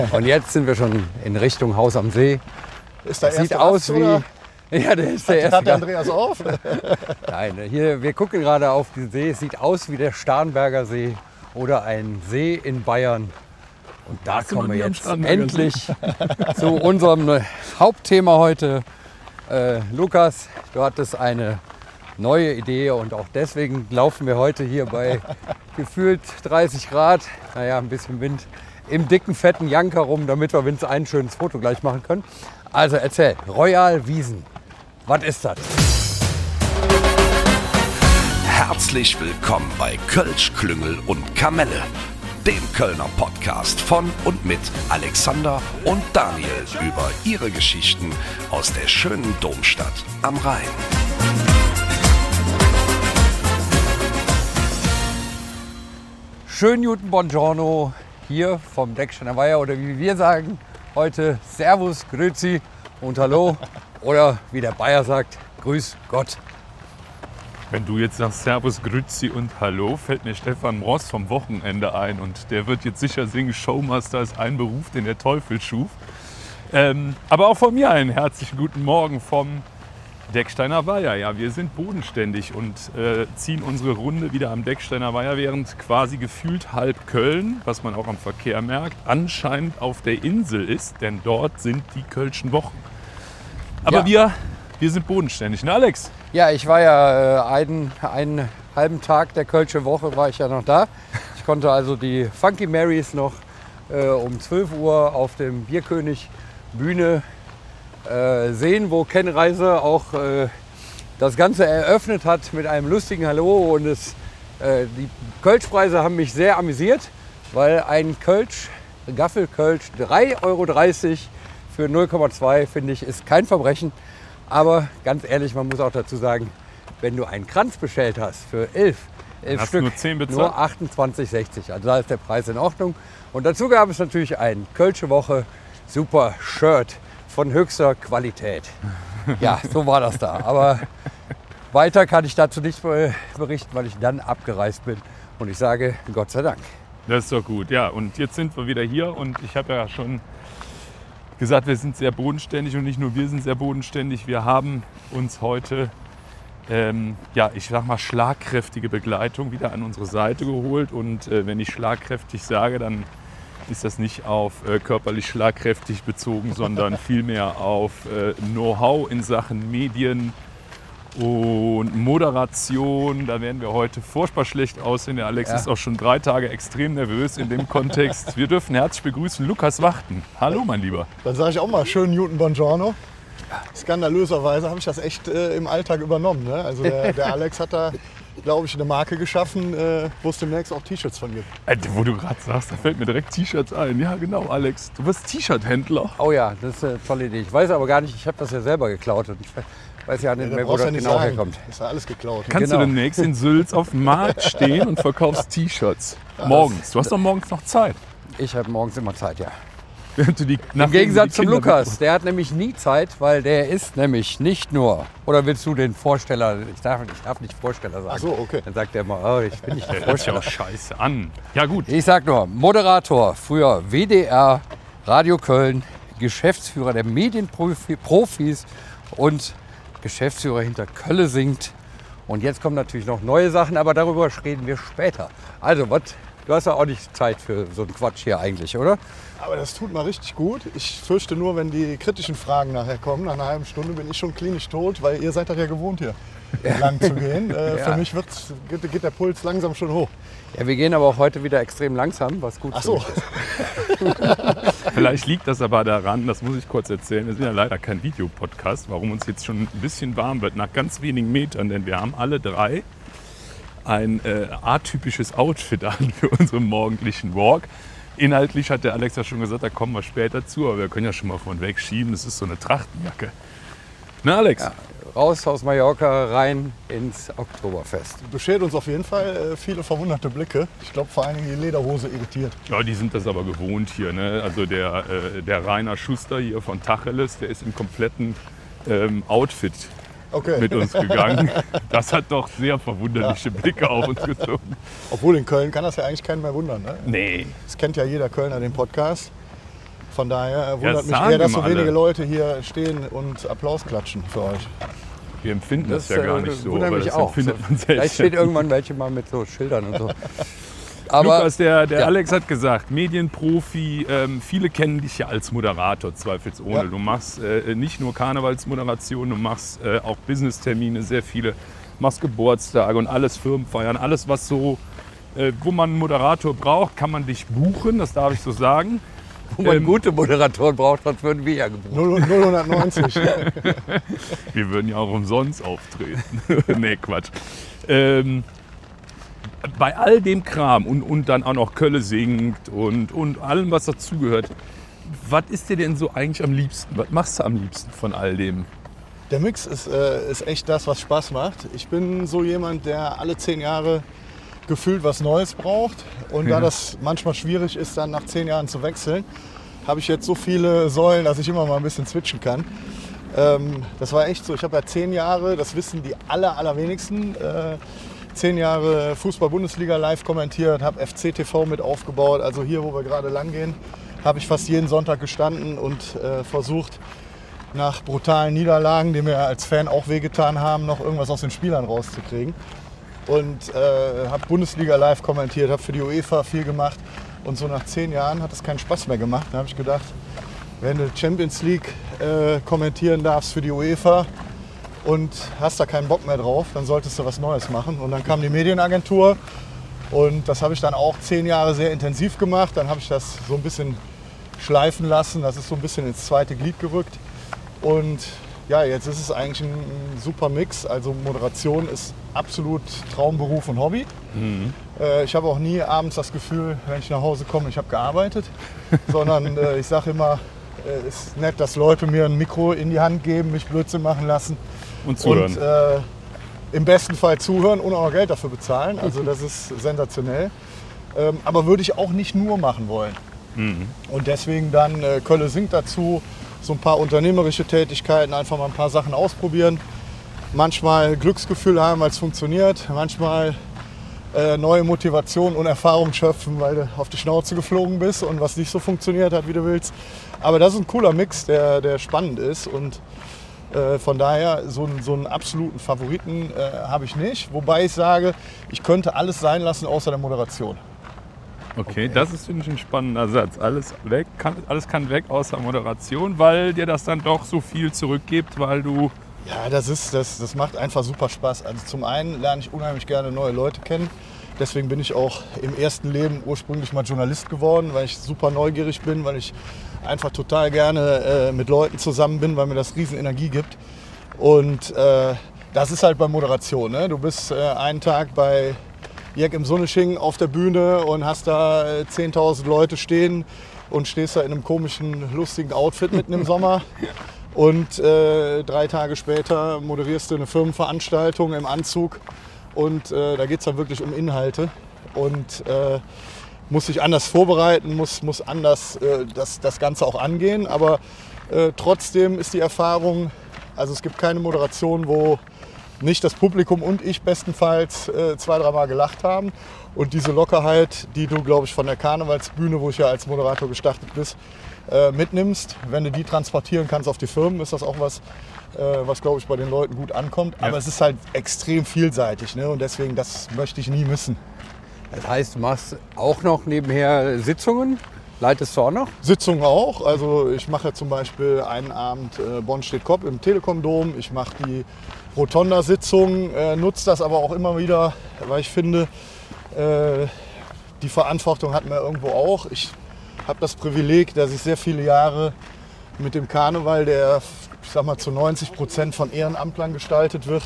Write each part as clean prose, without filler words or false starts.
Und jetzt sind wir schon in Richtung Haus am See. Ist der Sieht erste aus Ast, wie... oder? Ja, der ist der erste. Hat der Andreas auf? Nein, hier, wir gucken gerade auf den See. Es sieht aus wie der Starnberger See oder ein See in Bayern. Und da kommen wir jetzt endlich zu unserem Hauptthema heute. Lukas, du hattest eine neue Idee und auch deswegen laufen wir heute hier bei gefühlt 30 Grad, naja, ein bisschen Wind, im dicken, fetten Janker rum, damit wir wenigstens ein schönes Foto gleich machen können. Also erzähl, Royal Wiesen, was ist das? Herzlich willkommen bei Kölsch, Klüngel und Kamelle, dem Kölner Podcast von und mit Alexander und Daniel über ihre Geschichten aus der schönen Domstadt am Rhein. Schönen guten Buongiorno hier vom Decksteiner Weiher oder wie wir sagen heute Servus, Grüezi und Hallo oder wie der Bayer sagt, Grüß Gott. Wenn du jetzt sagst Servus, Grüezi und Hallo, fällt mir Stefan Ross vom Wochenende ein und der wird jetzt sicher singen, Showmaster ist ein Beruf, den der Teufel schuf. Aber auch von mir einen herzlichen guten Morgen vom Decksteiner Weiher. Ja, wir sind bodenständig und ziehen unsere Runde wieder am Decksteiner Weiher, während quasi gefühlt halb Köln, was man auch am Verkehr merkt, anscheinend auf der Insel ist, denn dort sind die Kölschen Wochen. Aber wir sind bodenständig, ne Alex? Ja, ich war ja einen halben Tag der Kölsche Woche war ich ja noch da. Ich konnte also die Funky Marys noch um 12 Uhr auf dem Bierkönig Bühne sehen, wo Ken Reiser auch das Ganze eröffnet hat mit einem lustigen Hallo. Und die Kölschpreise haben mich sehr amüsiert, weil ein Gaffelkölsch 3,30 € für 0,2 finde ich ist kein Verbrechen. Aber ganz ehrlich, man muss auch dazu sagen, wenn du einen Kranz bestellt hast für 11 Stück, nur 10 bezahlt? nur 28,60. Also da ist der Preis in Ordnung. Und dazu gab es natürlich ein Kölsche Woche super Shirt von höchster Qualität. Ja, so war das da. Aber weiter kann ich dazu nicht berichten, weil ich dann abgereist bin. Und ich sage, Gott sei Dank. Das ist doch gut, ja. Und jetzt sind wir wieder hier und ich habe ja schon gesagt, wir sind sehr bodenständig und nicht nur wir sind sehr bodenständig. Wir haben uns heute, ich sag mal, schlagkräftige Begleitung wieder an unsere Seite geholt. Und wenn ich schlagkräftig sage, dann ist das nicht auf körperlich schlagkräftig bezogen, sondern vielmehr auf Know-how in Sachen Medien und Moderation. Da werden wir heute furchtbar schlecht aussehen. Der Alex ist auch schon 3 Tage extrem nervös in dem Kontext. Wir dürfen herzlich begrüßen Lukas Wachten. Hallo, mein Lieber. Dann sage ich auch mal schönen Newton Buongiorno. Skandalöserweise habe ich das echt im Alltag übernommen. Ne? Also der Alex hat da, glaube ich, eine Marke geschaffen, wo es demnächst auch T-Shirts von gibt. Wo du gerade sagst, da fällt mir direkt T-Shirts ein. Ja, genau, Alex. Du bist T-Shirt-Händler. Oh ja, das ist eine tolle Idee. Ich weiß aber gar nicht, ich habe das ja selber geklaut. Und ich weiß ja nicht mehr, wo das genau herkommt. Ist ja alles geklaut. Kannst du demnächst in Sülz auf dem Markt stehen und verkaufst T-Shirts? Morgens. Du hast doch morgens noch Zeit. Ich habe morgens immer Zeit, ja. Im Gegensatz zum Lukas, der hat nämlich nie Zeit, weil der ist nämlich nicht nur, oder willst du den Vorsteller, ich darf nicht Vorsteller sagen. Ach so, okay. Dann sagt er immer, oh, ich bin nicht der Der hört sich Vorsteller. auch scheiße an. Ja gut. Ich sag nur, Moderator, früher WDR, Radio Köln, Geschäftsführer der Medienprofis und Geschäftsführer hinter Kölle singt. Und jetzt kommen natürlich noch neue Sachen, aber darüber reden wir später. Also, du hast ja auch nicht Zeit für so einen Quatsch hier eigentlich, oder? Aber das tut mal richtig gut. Ich fürchte nur, wenn die kritischen Fragen nachher kommen, nach einer halben Stunde bin ich schon klinisch tot, weil ihr seid das ja gewohnt hier lang zu gehen. Für mich geht der Puls langsam schon hoch. Ja, wir gehen aber auch heute wieder extrem langsam, was gut Ach für so. mich ist. Vielleicht liegt das aber daran, das muss ich kurz erzählen, wir sind ja leider kein Videopodcast, warum uns jetzt schon ein bisschen warm wird, nach ganz wenigen Metern, denn wir haben alle 3 ein atypisches Outfit an für unseren morgendlichen Walk. Inhaltlich hat der Alex ja schon gesagt, da kommen wir später zu, aber wir können ja schon mal von weg schieben, es ist so eine Trachtenjacke. Na Alex? Ja, raus aus Mallorca, rein ins Oktoberfest. Beschert uns auf jeden Fall viele verwunderte Blicke. Ich glaube vor allen Dingen die Lederhose irritiert. Ja, die sind das aber gewohnt hier. Ne? Also der Rainer Schuster hier von Tacheles, der ist im kompletten Outfit mit uns gegangen. Das hat doch sehr verwunderliche Blicke auf uns gezogen. Obwohl in Köln kann das ja eigentlich keinen mehr wundern. Ne? Nee. Das kennt ja jeder Kölner, den Podcast. Von daher wundert mich eher, dass so wenige Leute hier stehen und Applaus klatschen für euch. Wir empfinden das ja gar nicht so, aber das auch. empfindet man selbst. Vielleicht steht irgendwann welche mal mit so Schildern und so. Aber, Lukas, der Alex hat gesagt, Medienprofi, viele kennen dich ja als Moderator, zweifelsohne. Ja. Du machst nicht nur Karnevalsmoderation, du machst auch Business-Termine, sehr viele, machst Geburtstage und alles, Firmenfeiern, alles was so, wo man einen Moderator braucht, kann man dich buchen, das darf ich so sagen. Wo man gute Moderatoren braucht, sonst würden wir ja gebucht. 090. Wir würden ja auch umsonst auftreten. Nee, Quatsch. Bei all dem Kram und dann auch noch Kölle singt und allem, was dazugehört, was ist dir denn so eigentlich am liebsten? Was machst du am liebsten von all dem? Der Mix ist echt das, was Spaß macht. Ich bin so jemand, der alle 10 Jahre gefühlt was Neues braucht. Und da das manchmal schwierig ist, dann nach 10 Jahren zu wechseln, habe ich jetzt so viele Säulen, dass ich immer mal ein bisschen switchen kann. Das war echt so. Ich habe ja 10 Jahre, das wissen die allerwenigsten, 10 Jahre Fußball-Bundesliga live kommentiert, habe FC TV mit aufgebaut. Also hier, wo wir gerade lang gehen, habe ich fast jeden Sonntag gestanden und versucht, nach brutalen Niederlagen, die mir als Fan auch wehgetan haben, noch irgendwas aus den Spielern rauszukriegen. Und habe Bundesliga live kommentiert, habe für die UEFA viel gemacht. Und so nach 10 Jahren hat es keinen Spaß mehr gemacht. Da habe ich gedacht, wenn du Champions League kommentieren darfst für die UEFA und hast da keinen Bock mehr drauf, dann solltest du was Neues machen. Und dann kam die Medienagentur und das habe ich dann auch 10 Jahre sehr intensiv gemacht. Dann habe ich das so ein bisschen schleifen lassen. Das ist so ein bisschen ins zweite Glied gerückt. Und ja, jetzt ist es eigentlich ein super Mix. Also Moderation ist absolut Traumberuf und Hobby. Mhm. Ich habe auch nie abends das Gefühl, wenn ich nach Hause komme, ich habe gearbeitet. Sondern ich sage immer, es ist nett, dass Leute mir ein Mikro in die Hand geben, mich Blödsinn machen lassen. Und zuhören. Und im besten Fall zuhören und auch noch Geld dafür bezahlen. Also das ist sensationell. Aber würde ich auch nicht nur machen wollen. Mhm. Und deswegen dann Kölle singt dazu. So ein paar unternehmerische Tätigkeiten, einfach mal ein paar Sachen ausprobieren. Manchmal Glücksgefühl haben, weil es funktioniert. Manchmal neue Motivation und Erfahrung schöpfen, weil du auf die Schnauze geflogen bist und was nicht so funktioniert hat, wie du willst. Aber das ist ein cooler Mix, der spannend ist. Und von daher, so einen absoluten Favoriten habe ich nicht. Wobei ich sage, ich könnte alles sein lassen, außer der Moderation. Okay, das ist, finde ich, ein spannender Satz. Alles kann weg außer Moderation, weil dir das dann doch so viel zurückgibt, weil du... Ja, das macht einfach super Spaß. Also zum einen lerne ich unheimlich gerne neue Leute kennen. Deswegen bin ich auch im ersten Leben ursprünglich mal Journalist geworden, weil ich super neugierig bin, weil ich einfach total gerne mit Leuten zusammen bin, weil mir das riesen Energie gibt. Und das ist halt bei Moderation. Ne? Du bist einen Tag bei Jack im Sonnesching auf der Bühne und hast da 10.000 Leute stehen und stehst da in einem komischen, lustigen Outfit mitten im Sommer. Und 3 Tage später moderierst du eine Firmenveranstaltung im Anzug und da geht es dann wirklich um Inhalte und muss sich anders vorbereiten, muss anders das Ganze auch angehen. Aber trotzdem ist die Erfahrung, also es gibt keine Moderation, wo nicht das Publikum und ich bestenfalls 2-3 Mal gelacht haben. Und diese Lockerheit, die du, glaube ich, von der Karnevalsbühne, wo ich ja als Moderator gestartet bist, mitnimmst, wenn du die transportieren kannst auf die Firmen, ist das auch was, glaube ich, bei den Leuten gut ankommt. Ja. Aber es ist halt extrem vielseitig, ne? Und deswegen, das möchte ich nie missen. Das heißt, du machst auch noch nebenher Sitzungen? Leitest du auch noch? Sitzungen auch. Also ich mache zum Beispiel einen Abend Bonn steht Kopf im Telekom-Dom. Ich mache die Rotonda-Sitzung, nutze das aber auch immer wieder, weil ich finde, die Verantwortung hat man irgendwo auch. Ich habe das Privileg, dass ich sehr viele Jahre mit dem Karneval, der ich sag mal zu 90% von Ehrenamtlern gestaltet wird,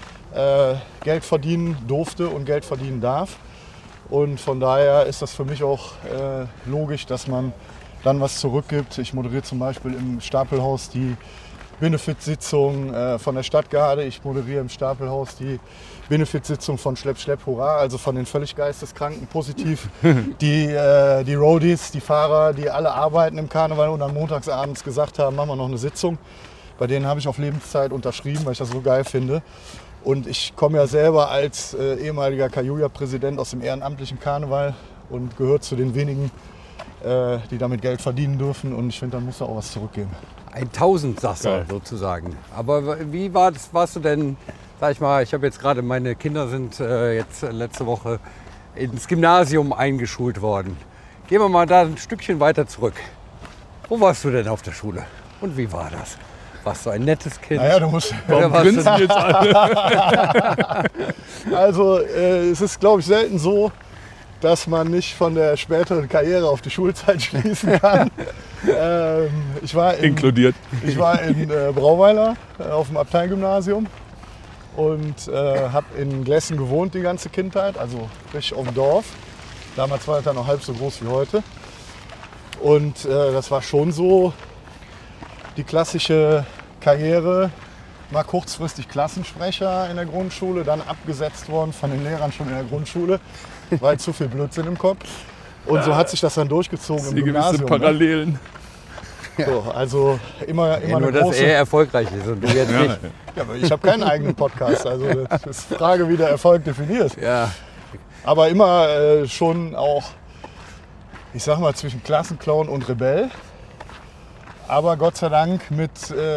Geld verdienen durfte und Geld verdienen darf. Und von daher ist das für mich auch logisch, dass man dann was zurückgibt. Ich moderiere zum Beispiel im Stapelhaus die Benefizsitzung von der Stadtgarde. Ich moderiere im Stapelhaus die Benefizsitzung von Schlepp Schlepp Hurra, also von den völlig Geisteskranken positiv. Die Roadies, die Fahrer, die alle arbeiten im Karneval und dann montagsabends gesagt haben, machen wir noch eine Sitzung. Bei denen habe ich auf Lebenszeit unterschrieben, weil ich das so geil finde. Und ich komme ja selber als ehemaliger Kajuja-Präsident aus dem ehrenamtlichen Karneval und gehört zu den wenigen die damit Geld verdienen dürfen. Und ich finde, dann muss da auch was zurückgeben. Ein Tausendsasser sozusagen. Aber wie warst du denn, sag ich mal, ich habe jetzt gerade, meine Kinder sind jetzt letzte Woche ins Gymnasium eingeschult worden. Gehen wir mal da ein Stückchen weiter zurück. Wo warst du denn auf der Schule? Und wie war das? Warst du ein nettes Kind? Naja, du musst... Warum grinsen jetzt alle? Also es ist, glaube ich, selten so, dass man nicht von der späteren Karriere auf die Schulzeit schließen kann. Ich war in Brauweiler auf dem Abteilgymnasium und habe in Glessen gewohnt die ganze Kindheit, also richtig auf dem Dorf. Damals war das dann noch halb so groß wie heute. Und das war schon so die klassische Karriere. Mal kurzfristig Klassensprecher in der Grundschule, dann abgesetzt worden von den Lehrern schon in der Grundschule, weil zu viel Blödsinn im Kopf. Und so hat sich das dann durchgezogen im Gymnasium. Parallelen. Ne? So, also immer nur, eine dass große... er erfolgreich ist und du jetzt nicht. Ja, aber ich habe keinen eigenen Podcast, also das ist Frage, wie der Erfolg definiert. Ja. Aber immer schon auch, ich sag mal, zwischen Klassenclown und Rebell. Aber Gott sei Dank mit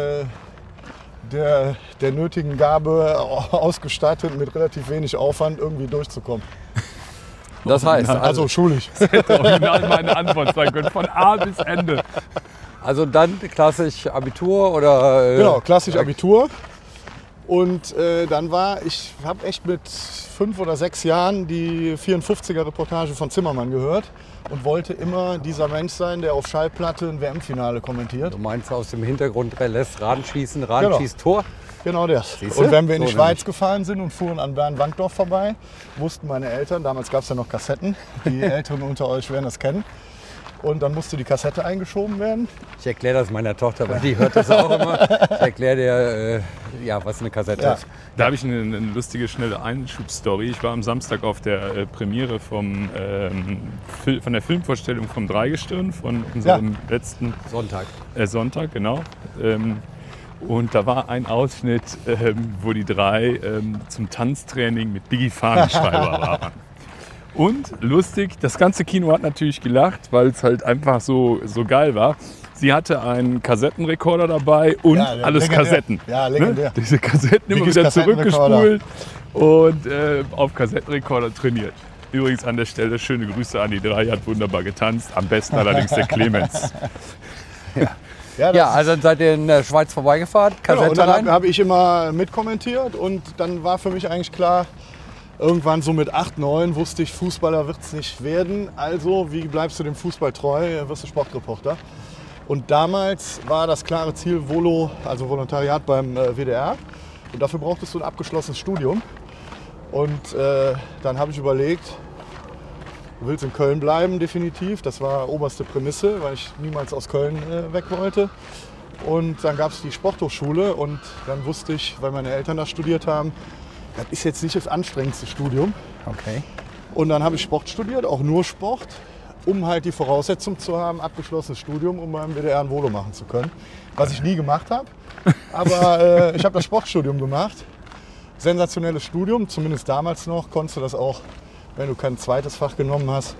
der nötigen Gabe ausgestattet, mit relativ wenig Aufwand irgendwie durchzukommen. Das heißt, Also schulisch. Das hätte original meine Antwort sein können, von A bis Ende. also dann klassisch Abitur oder... Genau, klassisch Abitur. Und dann ich habe echt mit 5 oder 6 Jahren die 54er-Reportage von Zimmermann gehört und wollte immer dieser Mensch sein, der auf Schallplatte ein WM-Finale kommentiert. Du meinst aus dem Hintergrund lässt Radenschießen, schießt Tor? Genau das. Siehste? Und wenn wir in die So Schweiz nämlich. gefahren sind und fuhren an Bern-Wankdorf vorbei, wussten meine Eltern, damals gab es ja noch Kassetten, die Älteren unter euch werden das kennen, und dann musste die Kassette eingeschoben werden. Ich erkläre das meiner Tochter, weil die hört das auch immer. Ich erkläre dir, was eine Kassette ist. Da habe ich eine lustige, schnelle Einschubstory. Ich war am Samstag auf der Premiere von der Filmvorstellung vom Dreigestirn, von unserem letzten Sonntag, genau. Und da war ein Ausschnitt, wo die drei zum Tanztraining mit Biggie Fahnenschreiber waren. Und lustig, das ganze Kino hat natürlich gelacht, weil es halt einfach so geil war. Sie hatte einen Kassettenrekorder dabei und alles legendär. Kassetten. Ja, legendär. Ne? Diese Kassetten immer Biggies wieder zurückgespult und auf Kassettenrekorder trainiert. Übrigens an der Stelle schöne Grüße an die drei, hat wunderbar getanzt. Am besten allerdings der Clemens. Ja, also dann seid ihr in der Schweiz vorbeigefahren, Kassette und dann rein. habe ich immer mitkommentiert und dann war für mich eigentlich klar, irgendwann so mit 8, 9 wusste ich, Fußballer wird es nicht werden. Also wie bleibst du dem Fußball treu, wirst du Sportreporter. Und damals war das klare Ziel Volo, also Volontariat beim WDR. Und dafür brauchtest du ein abgeschlossenes Studium. Und dann habe ich überlegt, du willst in Köln bleiben, definitiv. Das war oberste Prämisse, weil ich niemals aus Köln weg wollte. Und dann gab es die Sporthochschule und dann wusste ich, weil meine Eltern da studiert haben, das ist jetzt nicht das anstrengendste Studium. Okay. Und dann habe ich Sport studiert, auch nur Sport, um halt die Voraussetzung zu haben, abgeschlossenes Studium, um beim WDR ein Volo machen zu können. Was ich nie gemacht habe. Aber ich habe das Sportstudium gemacht. Sensationelles Studium, zumindest damals noch. Konntest du das auch, wenn du kein zweites Fach genommen hast,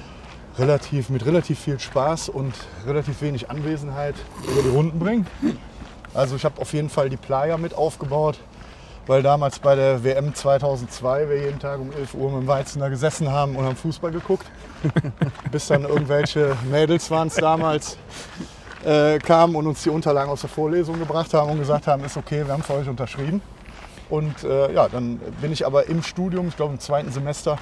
mit relativ viel Spaß und relativ wenig Anwesenheit über die Runden bringen. Also ich habe auf jeden Fall die Playa mit aufgebaut, weil damals bei der WM 2002 wir jeden Tag um 11 Uhr mit dem Weizen da gesessen haben und haben Fußball geguckt. Bis dann irgendwelche Mädels waren es damals, kamen und uns die Unterlagen aus der Vorlesung gebracht haben und gesagt haben, ist okay, wir haben für euch unterschrieben. Und dann bin ich aber im Studium, ich glaube im 2. Semester,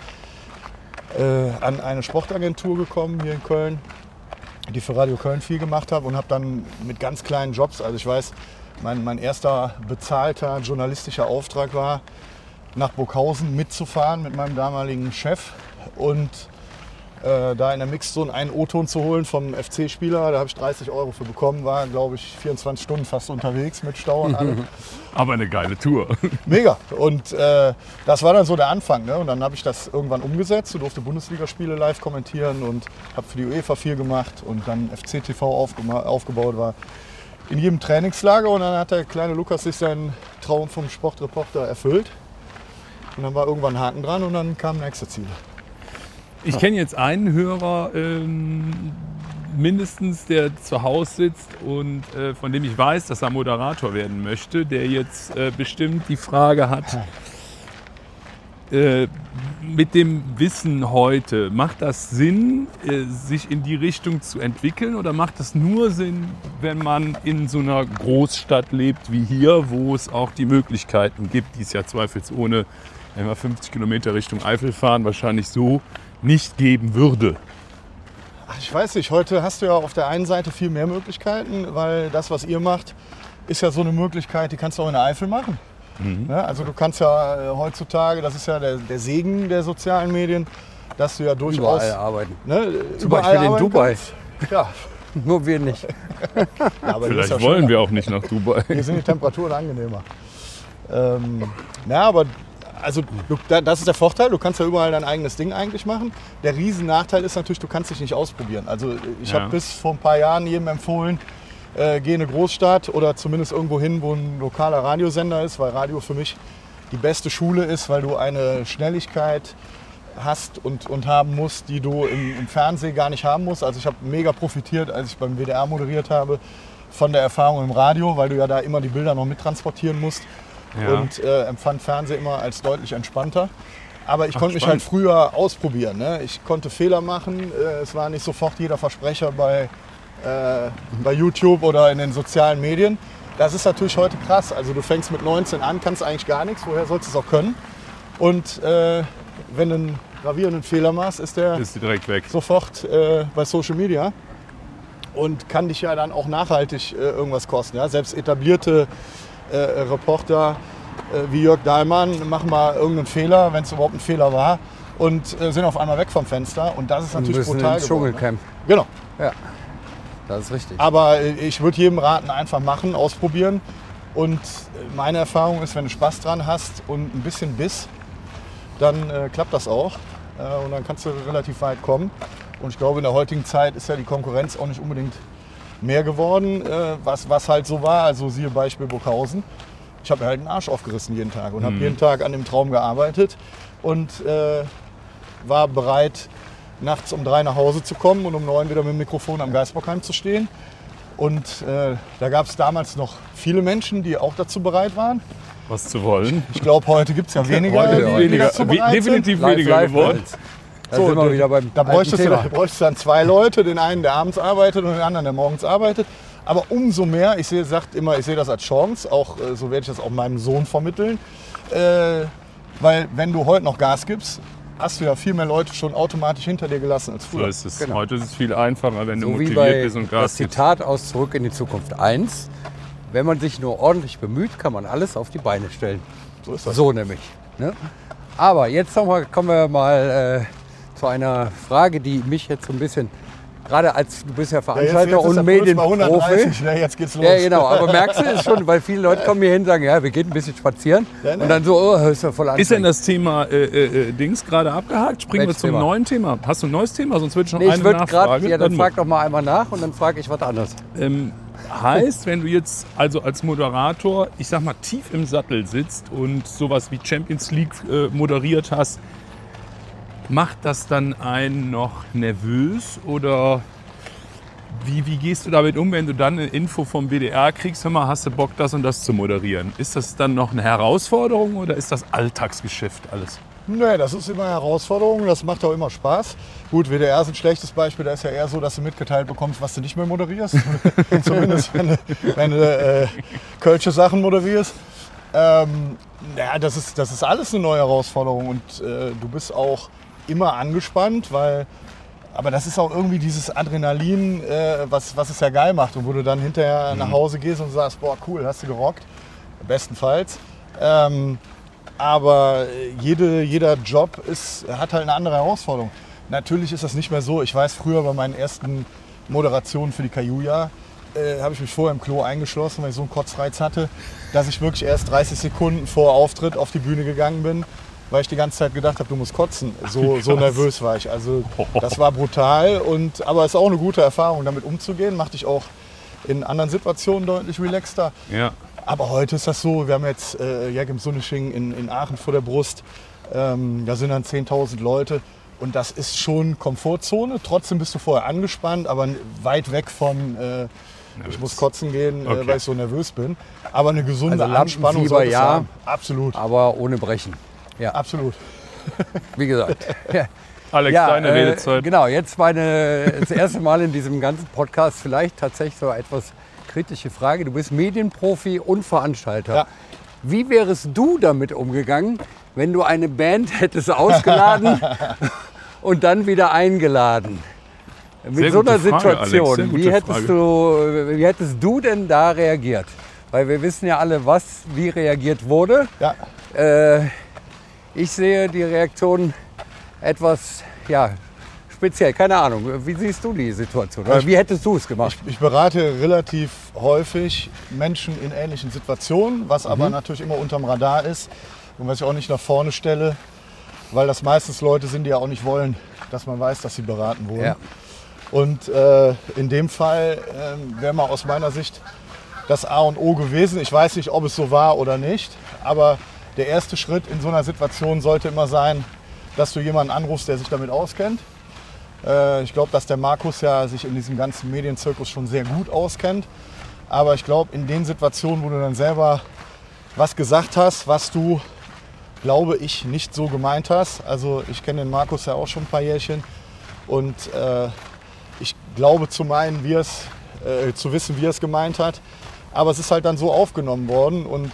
an eine Sportagentur gekommen hier in Köln, die für Radio Köln viel gemacht habe und habe dann mit ganz kleinen Jobs, also ich weiß, mein erster bezahlter journalistischer Auftrag war, nach Burghausen mitzufahren mit meinem damaligen Chef und da in der Mixzone einen O-Ton zu holen vom FC-Spieler. Da habe ich 30 € für bekommen, war glaube ich 24 Stunden fast unterwegs mit Stau und allem. Aber eine geile Tour. Mega. Und das war dann so der Anfang. Ne? Und dann habe ich das irgendwann umgesetzt. Ich durfte Bundesligaspiele live kommentieren und habe für die UEFA viel gemacht und dann FC-TV aufgebaut war. In jedem Trainingslager und dann hat der kleine Lukas sich seinen Traum vom Sportreporter erfüllt. Und dann war irgendwann ein Haken dran und dann kamen nächste Ziele. Ich kenne jetzt einen Hörer, mindestens der zu Hause sitzt und von dem ich weiß, dass er Moderator werden möchte, der jetzt bestimmt die Frage hat, mit dem Wissen heute, macht das Sinn, sich in die Richtung zu entwickeln oder macht das nur Sinn, wenn man in so einer Großstadt lebt wie hier, wo es auch die Möglichkeiten gibt, die es ja zweifelsohne, wenn wir 50 Kilometer Richtung Eifel fahren, wahrscheinlich so nicht geben würde? Ach, ich weiß nicht, heute hast du ja auf der einen Seite viel mehr Möglichkeiten, weil das, was ihr macht, ist ja so eine Möglichkeit, die kannst du auch in der Eifel machen. Ja, also du kannst ja heutzutage, das ist ja der Segen der sozialen Medien, dass du ja durchaus überall arbeiten. Ne, Zum Beispiel in Dubai. Kannst. Ja. Nur wir nicht. Ja, aber Vielleicht ja wollen schöner. wir auch nicht nach Dubai. Hier sind die Temperaturen angenehmer. Aber also das ist der Vorteil, du kannst ja überall dein eigenes Ding eigentlich machen. Der riesen Nachteil ist natürlich, du kannst dich nicht ausprobieren. Also ich habe bis vor ein paar Jahren jedem empfohlen, geh in eine Großstadt oder zumindest irgendwo hin, wo ein lokaler Radiosender ist, weil Radio für mich die beste Schule ist, weil du eine Schnelligkeit hast und haben musst, die du im Fernsehen gar nicht haben musst. Also ich habe mega profitiert, als ich beim WDR moderiert habe, von der Erfahrung im Radio, weil du ja da immer die Bilder noch mittransportieren musst und empfand Fernsehen immer als deutlich entspannter. Aber ich konnte mich halt früher ausprobieren. Ne? Ich konnte Fehler machen, es war nicht sofort jeder Versprecher bei YouTube oder in den sozialen Medien. Das ist natürlich heute krass. Also du fängst mit 19 an, kannst eigentlich gar nichts. Woher sollst du es auch können? Und wenn du einen gravierenden Fehler machst, ist der direkt weg. Sofort bei Social Media und kann dich ja dann auch nachhaltig irgendwas kosten. Ja? Selbst etablierte Reporter wie Jörg Dahlmann machen mal irgendeinen Fehler, wenn es überhaupt ein Fehler war, und sind auf einmal weg vom Fenster. Und das ist natürlich brutal ins Dschungelcamp. Ne? Genau. Ja. Das ist richtig. Aber ich würde jedem raten, einfach machen, ausprobieren. Und meine Erfahrung ist, wenn du Spaß dran hast und ein bisschen Biss, dann klappt das auch. Und dann kannst du relativ weit kommen. Und ich glaube, in der heutigen Zeit ist ja die Konkurrenz auch nicht unbedingt mehr geworden, was halt so war. Also siehe Beispiel Burghausen. Ich habe mir halt den Arsch aufgerissen jeden Tag und habe jeden Tag an dem Traum gearbeitet und war bereit, nachts um 3 nach Hause zu kommen und um 9 wieder mit dem Mikrofon am Geisbockheim zu stehen. Und da gab es damals noch viele Menschen, die auch dazu bereit waren. Was zu wollen. Ich glaube, heute gibt es ja weniger, die dazu bereit definitiv sind. weniger geworden. Da sind wir wieder beim Da bräuchtest Thema. du dann 2 Leute, den einen, der abends arbeitet und den anderen, der morgens arbeitet. Aber umso mehr, ich sehe das als Chance, auch so werde ich das auch meinem Sohn vermitteln. Weil wenn du heute noch Gas gibst, hast du ja viel mehr Leute schon automatisch hinter dir gelassen als früher. So ist es. Genau. Heute ist es viel einfacher, wenn du So wie motiviert bei bist und das Gas gibst. Zitat aus Zurück in die Zukunft 1. Wenn man sich nur ordentlich bemüht, kann man alles auf die Beine stellen. So ist das. So nämlich. Ne? Aber jetzt kommen wir mal zu einer Frage, die mich jetzt so ein bisschen, gerade als du bist ja Veranstalter jetzt ist und der Puls bei Medienprofi. 130, ja, jetzt geht's los. Ja, genau. Aber merkst du, ist schon, weil viele Leute kommen hier hin und sagen, ja, wir gehen ein bisschen spazieren. Ja, ne? Und dann so, oh, ist ja voll anstrengend. Ist denn das Thema Dings gerade abgehakt? Springen wir Welches zum Thema? neuen Thema. Hast du ein neues Thema? Sonst würde ich noch Nee, ich eine würde Nachfrage. gerade, ja, dann Dann frag doch mal einmal nach und dann frage ich was anderes. heißt, wenn du jetzt also als Moderator, ich sag mal, tief im Sattel sitzt und sowas wie Champions League moderiert hast, macht das dann einen noch nervös oder wie gehst du damit um, wenn du dann eine Info vom WDR kriegst, hör mal, hast du Bock, das und das zu moderieren? Ist das dann noch eine Herausforderung oder ist das Alltagsgeschäft alles? Nee, das ist immer eine Herausforderung, das macht auch immer Spaß. Gut, WDR ist ein schlechtes Beispiel, da ist ja eher so, dass du mitgeteilt bekommst, was du nicht mehr moderierst. Zumindest wenn du kölsche Sachen moderierst. Ja, das ist alles eine neue Herausforderung und du bist auch immer angespannt, aber das ist auch irgendwie dieses Adrenalin, was es ja geil macht und wo du dann hinterher nach Hause gehst und sagst, boah cool, hast du gerockt, bestenfalls. Aber jeder Job hat halt eine andere Herausforderung. Natürlich ist das nicht mehr so. Ich weiß, früher bei meinen ersten Moderationen für die Kajuja habe ich mich vorher im Klo eingeschlossen, weil ich so einen Kotzreiz hatte, dass ich wirklich erst 30 Sekunden vor Auftritt auf die Bühne gegangen bin, weil ich die ganze Zeit gedacht habe, du musst kotzen. So nervös war ich. Also das war brutal. Aber es ist auch eine gute Erfahrung, damit umzugehen. Macht dich auch in anderen Situationen deutlich relaxter. Ja. Aber heute ist das so, wir haben jetzt Jagim Sunnisching in Aachen vor der Brust. Da sind dann 10.000 Leute. Und das ist schon Komfortzone. Trotzdem bist du vorher angespannt, aber weit weg von ich muss kotzen gehen, weil ich so nervös bin. Aber eine gesunde Anspannung soll es sein. Absolut. Aber ohne Brechen. Ja. Absolut. Wie gesagt. Alex, deine Redezeit. Genau, jetzt das erste Mal in diesem ganzen Podcast vielleicht tatsächlich so etwas kritische Frage. Du bist Medienprofi und Veranstalter. Ja. Wie wärest du damit umgegangen, wenn du eine Band hättest ausgeladen und dann wieder eingeladen? Mit so einer Situation, Alex, wie hättest du denn da reagiert? Weil wir wissen ja alle, wie reagiert wurde. Ja. Ich sehe die Reaktion etwas speziell. Keine Ahnung, wie siehst du die Situation? Oder wie hättest du es gemacht? Ich berate relativ häufig Menschen in ähnlichen Situationen, was aber natürlich immer unterm Radar ist und was ich auch nicht nach vorne stelle, weil das meistens Leute sind, die ja auch nicht wollen, dass man weiß, dass sie beraten wurden. Ja. Und in dem Fall wäre mal aus meiner Sicht das A und O gewesen. Ich weiß nicht, ob es so war oder nicht, aber der erste Schritt in so einer Situation sollte immer sein, dass du jemanden anrufst, der sich damit auskennt. Ich glaube, dass der Markus ja sich in diesem ganzen Medienzirkus schon sehr gut auskennt. Aber ich glaube, in den Situationen, wo du dann selber was gesagt hast, was du, glaube ich, nicht so gemeint hast. Also ich kenne den Markus ja auch schon ein paar Jährchen. Und ich glaube zu wissen, wie er es gemeint hat. Aber es ist halt dann so aufgenommen worden. Und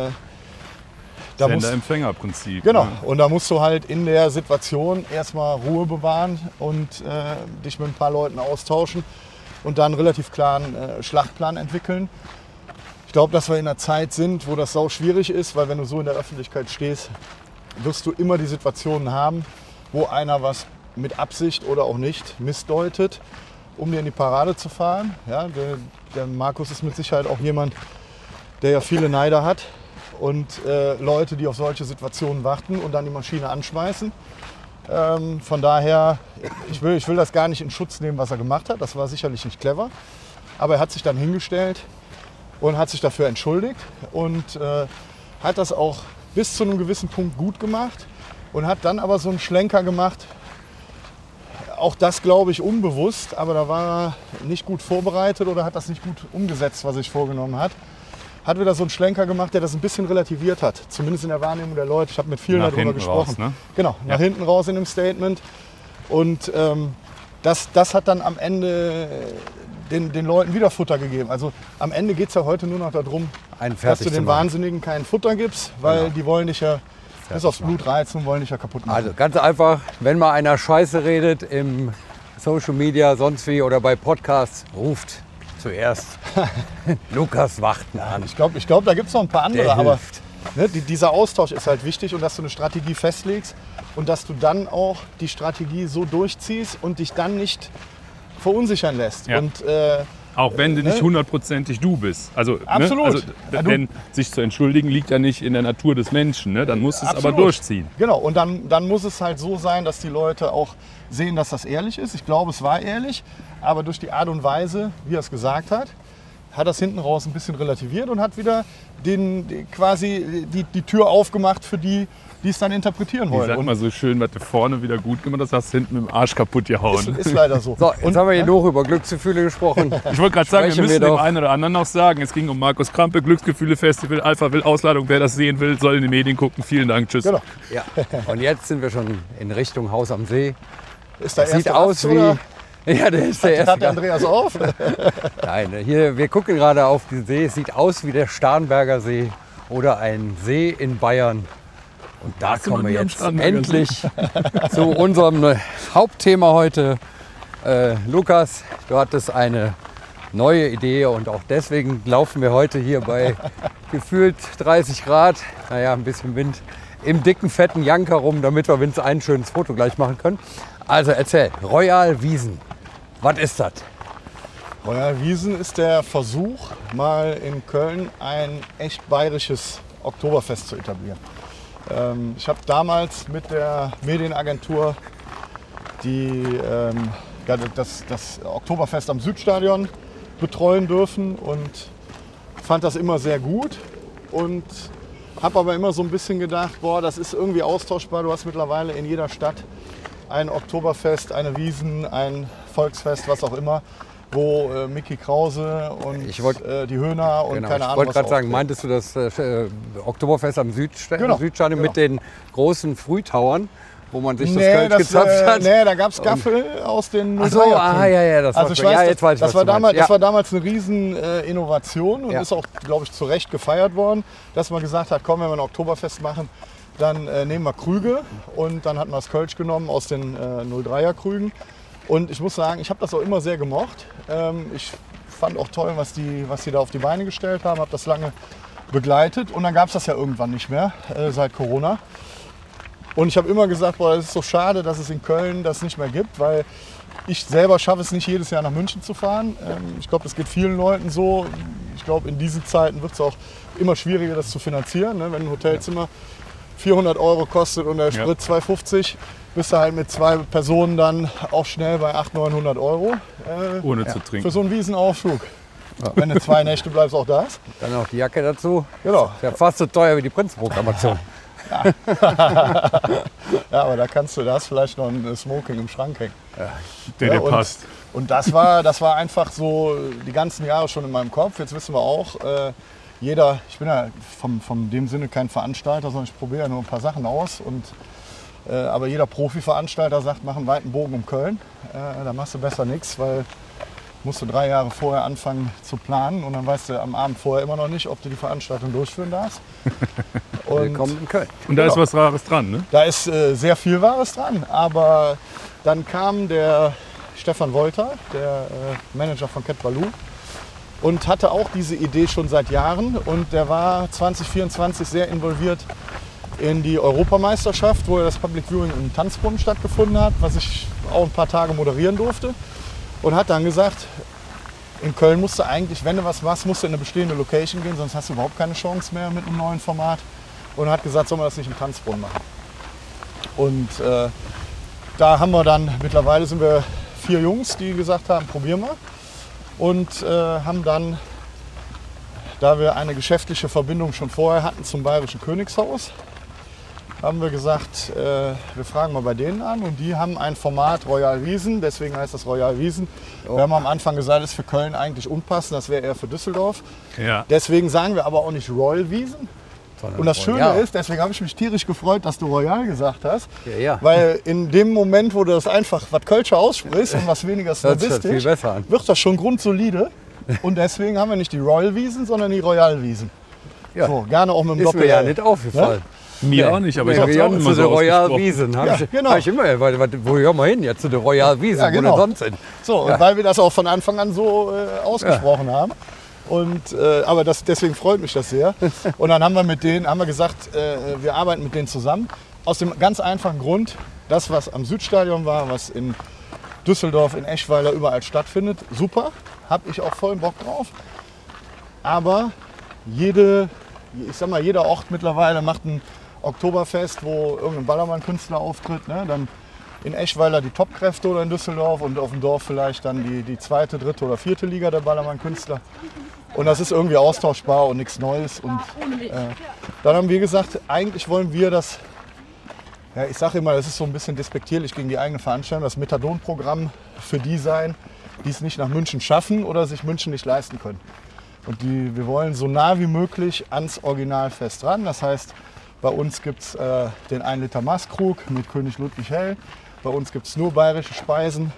Sender-Empfänger-Prinzip. Genau. Ne? Und da musst du halt in der Situation erstmal Ruhe bewahren und dich mit ein paar Leuten austauschen und dann einen relativ klaren Schlachtplan entwickeln. Ich glaube, dass wir in einer Zeit sind, wo das sau schwierig ist, weil wenn du so in der Öffentlichkeit stehst, wirst du immer die Situationen haben, wo einer was mit Absicht oder auch nicht missdeutet, um dir in die Parade zu fahren. Ja, der Markus ist mit Sicherheit auch jemand, der ja viele Neider hat. Und Leute, die auf solche Situationen warten und dann die Maschine anschmeißen. Von daher, ich will das gar nicht in Schutz nehmen, was er gemacht hat. Das war sicherlich nicht clever. Aber er hat sich dann hingestellt und hat sich dafür entschuldigt und hat das auch bis zu einem gewissen Punkt gut gemacht und hat dann aber so einen Schlenker gemacht. Auch das, glaube ich, unbewusst, aber da war er nicht gut vorbereitet oder hat das nicht gut umgesetzt, was er sich vorgenommen hat. Hat wieder so einen Schlenker gemacht, der das ein bisschen relativiert hat. Zumindest in der Wahrnehmung der Leute. Ich habe mit vielen darüber gesprochen. Raus, ne? Genau, nach hinten raus in dem Statement. Und das hat dann am Ende den Leuten wieder Futter gegeben. Also am Ende geht es ja heute nur noch darum, dass du den Wahnsinnigen kein Futter gibst, weil die wollen dich ja bis aufs Blut reizen und wollen dich ja kaputt machen. Also ganz einfach, wenn mal einer Scheiße redet im Social Media, sonst wie oder bei Podcasts, ruft zuerst Lukas Wachten an. Ich glaube, da gibt es noch ein paar andere, aber ne, dieser Austausch ist halt wichtig und dass du eine Strategie festlegst und dass du dann auch die Strategie so durchziehst und dich dann nicht verunsichern lässt. Ja. Und, auch wenn du nicht hundertprozentig du bist. Also, absolut. Ne? Also, denn sich zu entschuldigen liegt ja nicht in der Natur des Menschen. Ne? Dann musst du es aber durchziehen. Genau, und dann muss es halt so sein, dass die Leute auch sehen, dass das ehrlich ist. Ich glaube, es war ehrlich, aber durch die Art und Weise, wie er es gesagt hat, hat das hinten raus ein bisschen relativiert und hat wieder quasi die Tür aufgemacht für die es dann interpretieren wollen. Ich sag mal so schön, was du vorne wieder gut gemacht hast, hast du hinten mit dem Arsch kaputt gehauen. Ist leider so. So, jetzt haben wir hier noch über Glücksgefühle gesprochen. Ich wollte gerade sagen, wir müssen dem einen oder anderen noch sagen, es ging um Markus Krampe, Glücksgefühle Festival, Alpha will Ausladung, wer das sehen will, soll in die Medien gucken. Vielen Dank, tschüss. Genau. Ja. Und jetzt sind wir schon in Richtung Haus am See. Ist der sieht aus wie... Ja, der ist der erste. Hat der Andreas auf? Nein, hier, wir gucken gerade auf den See. Es sieht aus wie der Starnberger See oder ein See in Bayern. Und da kommen wir jetzt endlich zu unserem Hauptthema heute. Lukas, du hattest eine neue Idee und auch deswegen laufen wir heute hier bei gefühlt 30 Grad, naja, ein bisschen Wind, im dicken, fetten Janker rum, damit wir wenigstens ein schönes Foto gleich machen können. Also erzähl, Royal Wiesn, was ist das? Royal Wiesn ist der Versuch, mal in Köln ein echt bayerisches Oktoberfest zu etablieren. Ich habe damals mit der Medienagentur das Oktoberfest am Südstadion betreuen dürfen und fand das immer sehr gut und habe aber immer so ein bisschen gedacht, boah, das ist irgendwie austauschbar. Du hast mittlerweile in jeder Stadt ein Oktoberfest, eine Wiesn, ein Volksfest, was auch immer, wo Micky Krause und die Höhner und Genau, keine Ahnung ich wollte was gerade sagen, auftreten. meintest du das Oktoberfest am Genau, Südstadion mit den großen Frühtauern, wo man sich das Nee, Kölsch gezapft hat? nee, da gab es Gaffel aus den 03er. Ach so, ja, das Also war ich schon- weiß, ja, jetzt weiß ich, das was war du meinst. das war damals eine riesen Innovation und Ja. ist auch, glaube ich, zu Recht gefeiert worden, dass man gesagt hat, komm, wenn wir ein Oktoberfest machen, dann nehmen wir Krüge und dann hat man das Kölsch genommen aus den 03er Krügen. Und ich muss sagen, ich habe das auch immer sehr gemocht. Ich fand auch toll, was die da auf die Beine gestellt haben, habe das lange begleitet und dann gab es das ja irgendwann nicht mehr, seit Corona. Und ich habe immer gesagt, boah, das ist so schade, dass es in Köln das nicht mehr gibt, weil ich selber schaffe es nicht, jedes Jahr nach München zu fahren. Ich glaube, das geht vielen Leuten so. Ich glaube, in diesen Zeiten wird es auch immer schwieriger, das zu finanzieren. Ne? Wenn ein Hotelzimmer 400 € kostet und der Sprit 2,50, bist du halt mit 2 Personen dann auch schnell bei 800, 900 €. Ohne zu trinken. Für so einen Wiesenausflug. Wenn du 2 Nächte bleibst, auch das. Dann noch die Jacke dazu. Genau. Ist ja fast so teuer wie die Prinzenproklamation. Ja, aber da hast vielleicht noch ein Smoking im Schrank hängen. Der und, passt. Und das war einfach so die ganzen Jahre schon in meinem Kopf. Jetzt wissen wir auch, ich bin ja von dem Sinne kein Veranstalter, sondern ich probiere ja nur ein paar Sachen aus. Aber jeder Profi-Veranstalter sagt, mach einen weiten Bogen um Köln. Da machst du besser nichts, weil musst du 3 Jahre vorher anfangen zu planen und dann weißt du am Abend vorher immer noch nicht, ob du die Veranstaltung durchführen darfst. Willkommen in Köln. Und da ist was Rares dran, ne? Da ist sehr viel Wahres dran, aber dann kam der Stefan Wolter, der Manager von Cat Balou, und hatte auch diese Idee schon seit Jahren und der war 2024 sehr involviert in die Europameisterschaft, wo das Public Viewing im Tanzbrunnen stattgefunden hat, was ich auch ein paar Tage moderieren durfte und hat dann gesagt, in Köln musst du eigentlich, wenn du was machst, musst du in eine bestehende Location gehen, sonst hast du überhaupt keine Chance mehr mit einem neuen Format. Und hat gesagt, sollen wir das nicht im Tanzbrunnen machen. Und da haben wir dann, mittlerweile sind wir 4 Jungs, die gesagt haben, probieren wir. Und haben dann, da wir eine geschäftliche Verbindung schon vorher hatten zum Bayerischen Königshaus, haben wir gesagt, wir fragen mal bei denen an. Und die haben ein Format Royal Wiesn, deswegen heißt das Royal Wiesn. Wir haben am Anfang gesagt, das ist für Köln eigentlich unpassend, das wäre eher für Düsseldorf. Ja. Deswegen sagen wir aber auch nicht Royal Wiesn. Und das Schöne ist, deswegen habe ich mich tierisch gefreut, dass du Royal gesagt hast. Ja. Weil in dem Moment, wo du das einfach was Kölscher aussprichst und was weniger Hört sich viel snobistisch, besser an. wird das schon grundsolide. Und deswegen haben wir nicht die Royal Wiesn, sondern die Royal Wiesn. Ja. So, gerne auch mit dem Ist mir ja Doppel-L. nicht aufgefallen. Mir auch nicht, aber ich Ja, habe es wir auch haben immer zu so der Royal ausgesprochen. Wiesn. Ja, genau. Hab ich immer, wo gehen wir hin? Ja, zu der Royal Wiesn, Ja, genau. wo denn sonst hin? So, und weil wir das auch von Anfang an so ausgesprochen haben. Und, aber deswegen freut mich das sehr. Und dann haben wir gesagt, wir arbeiten mit denen zusammen. Aus dem ganz einfachen Grund, das was am Südstadion war, was in Düsseldorf, in Eschweiler überall stattfindet, super, habe ich auch voll Bock drauf. Aber jeder Ort mittlerweile macht ein Oktoberfest, wo irgendein Ballermann-Künstler auftritt. Ne? Dann in Eschweiler die Topkräfte oder in Düsseldorf und auf dem Dorf vielleicht dann die 2., 3. oder 4. Liga der Ballermann-Künstler. Und das ist irgendwie austauschbar und nichts Neues. Und dann haben wir gesagt, eigentlich wollen wir das, ja, ich sage immer, das ist so ein bisschen despektierlich gegen die eigene Veranstaltung, das Methadon-Programm für die sein, die es nicht nach München schaffen oder sich München nicht leisten können. Und wir wollen so nah wie möglich ans Originalfest ran. Das heißt, bei uns gibt es den 1 Liter Maßkrug mit König Ludwig Hell. Bei uns gibt es nur bayerische Speisen.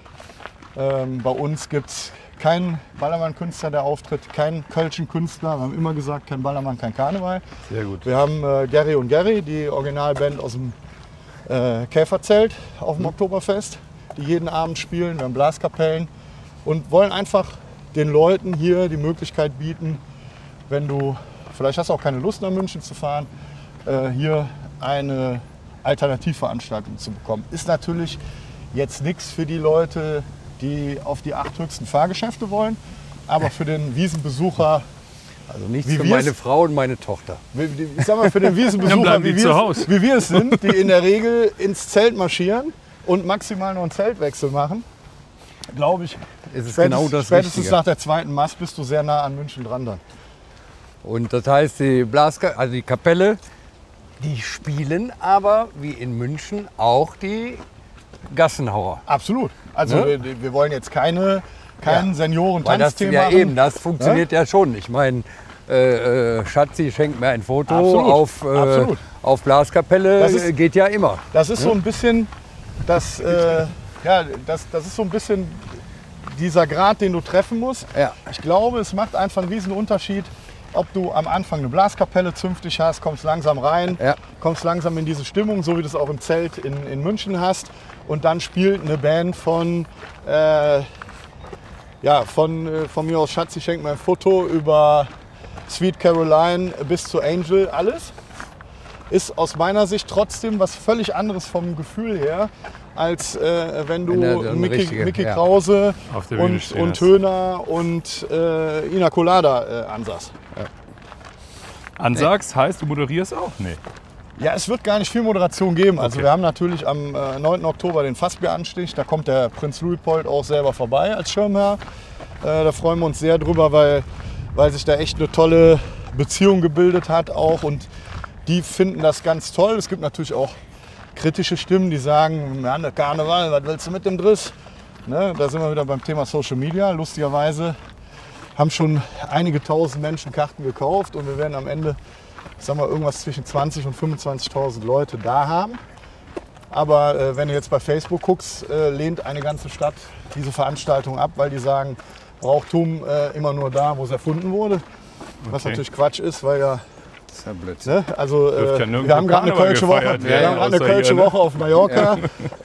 Bei uns gibt es keinen Ballermann-Künstler, der auftritt, keinen Kölschen Künstler. Wir haben immer gesagt, kein Ballermann, kein Karneval. Sehr gut. Wir haben Gary und Gary, die Originalband aus dem Käferzelt auf dem Oktoberfest, die jeden Abend spielen. Wir haben Blaskapellen und wollen einfach den Leuten hier die Möglichkeit bieten, wenn du, vielleicht hast du auch keine Lust nach München zu fahren, hier eine Alternativveranstaltung zu bekommen. Ist natürlich jetzt nichts für die Leute, die auf die 8 höchsten Fahrgeschäfte wollen, aber für den Wiesenbesucher, Also nichts Wie für wir's? meine Frau und meine Tochter. ich sag mal für den Dann Wiesenbesucher, bleiben die zu Hause. wie wir es sind, die in der Regel ins Zelt marschieren und maximal noch einen Zeltwechsel machen, glaube ich, Es ist genau das spätestens Richtige. nach der 2. Mast bist du sehr nah an München dran dann. Und das heißt, die Kapelle, die spielen aber wie in München auch die Gassenhauer. Absolut. Also Ne? wir wollen jetzt keinen Senioren-Tanzthema ja machen. eben, das funktioniert ja schon. Ich meine, Schatzi schenkt mir ein Foto Absolut. auf Blaskapelle, Das ist- geht ja immer. Das ist so ein bisschen, das ist so ein bisschen dieser Grad, den du treffen musst. Ja. Ich glaube, es macht einfach einen riesen Unterschied, ob du am Anfang eine Blaskapelle zünftig hast, kommst langsam rein, Ja. kommst langsam in diese Stimmung, so wie du es auch im Zelt in München hast. Und dann spielt eine Band von mir aus Schatzi schenkt mir ein Foto über Sweet Caroline bis zu Angel, alles. Ist aus meiner Sicht trotzdem was völlig anderes vom Gefühl her, als wenn du Wenn er so eine Mickey richtige, ja. Krause Auf der Bühne stehen und hast. Höhner und Ina Colada ansahst. Ansagst heißt, du moderierst auch? Nee. Ja, es wird gar nicht viel Moderation geben. Also Okay. wir haben natürlich am 9. Oktober den Fassbieranstich. Da kommt der Prinz Luitpold auch selber vorbei als Schirmherr. Da freuen wir uns sehr drüber, weil sich da echt eine tolle Beziehung gebildet hat auch. Und die finden das ganz toll. Es gibt natürlich auch kritische Stimmen, die sagen, ja, der Karneval, was willst du mit dem Driss? Ne, da sind wir wieder beim Thema Social Media. Lustigerweise haben schon einige tausend Menschen Karten gekauft und wir werden am Ende, ich sag mal, irgendwas zwischen 20.000 und 25.000 Leute da haben. Aber wenn du jetzt bei Facebook guckst, lehnt eine ganze Stadt diese Veranstaltung ab, weil die sagen, Brauchtum immer nur da, wo es erfunden wurde. Was Okay. natürlich Quatsch ist, weil ja, Das ist ja Blödsinn. ne, also Dürft ja nirgendwo wir haben gerade eine Karneval Kölsche Woche, gefeiert wir werden, haben gerade eine außer Kölsche hier, ne? Woche auf Mallorca,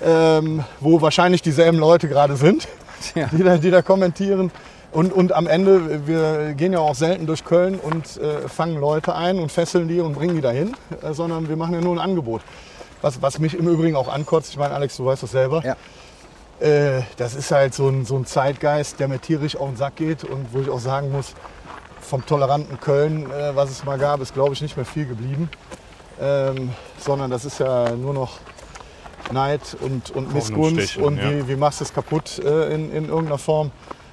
wo wahrscheinlich dieselben Leute gerade sind, Ja. die da kommentieren. Und am Ende, wir gehen ja auch selten durch Köln und fangen Leute ein und fesseln die und bringen die dahin, sondern wir machen ja nur ein Angebot. Was mich im Übrigen auch ankotzt, ich meine, Alex, du weißt das selber, Ja. das ist halt so ein Zeitgeist, der mir tierisch auf den Sack geht und wo ich auch sagen muss, vom toleranten Köln, was es mal gab, ist, glaube ich, nicht mehr viel geblieben, sondern das ist ja nur noch Neid und Missgunst Stechen, und ja. wie machst du es kaputt in irgendeiner Form.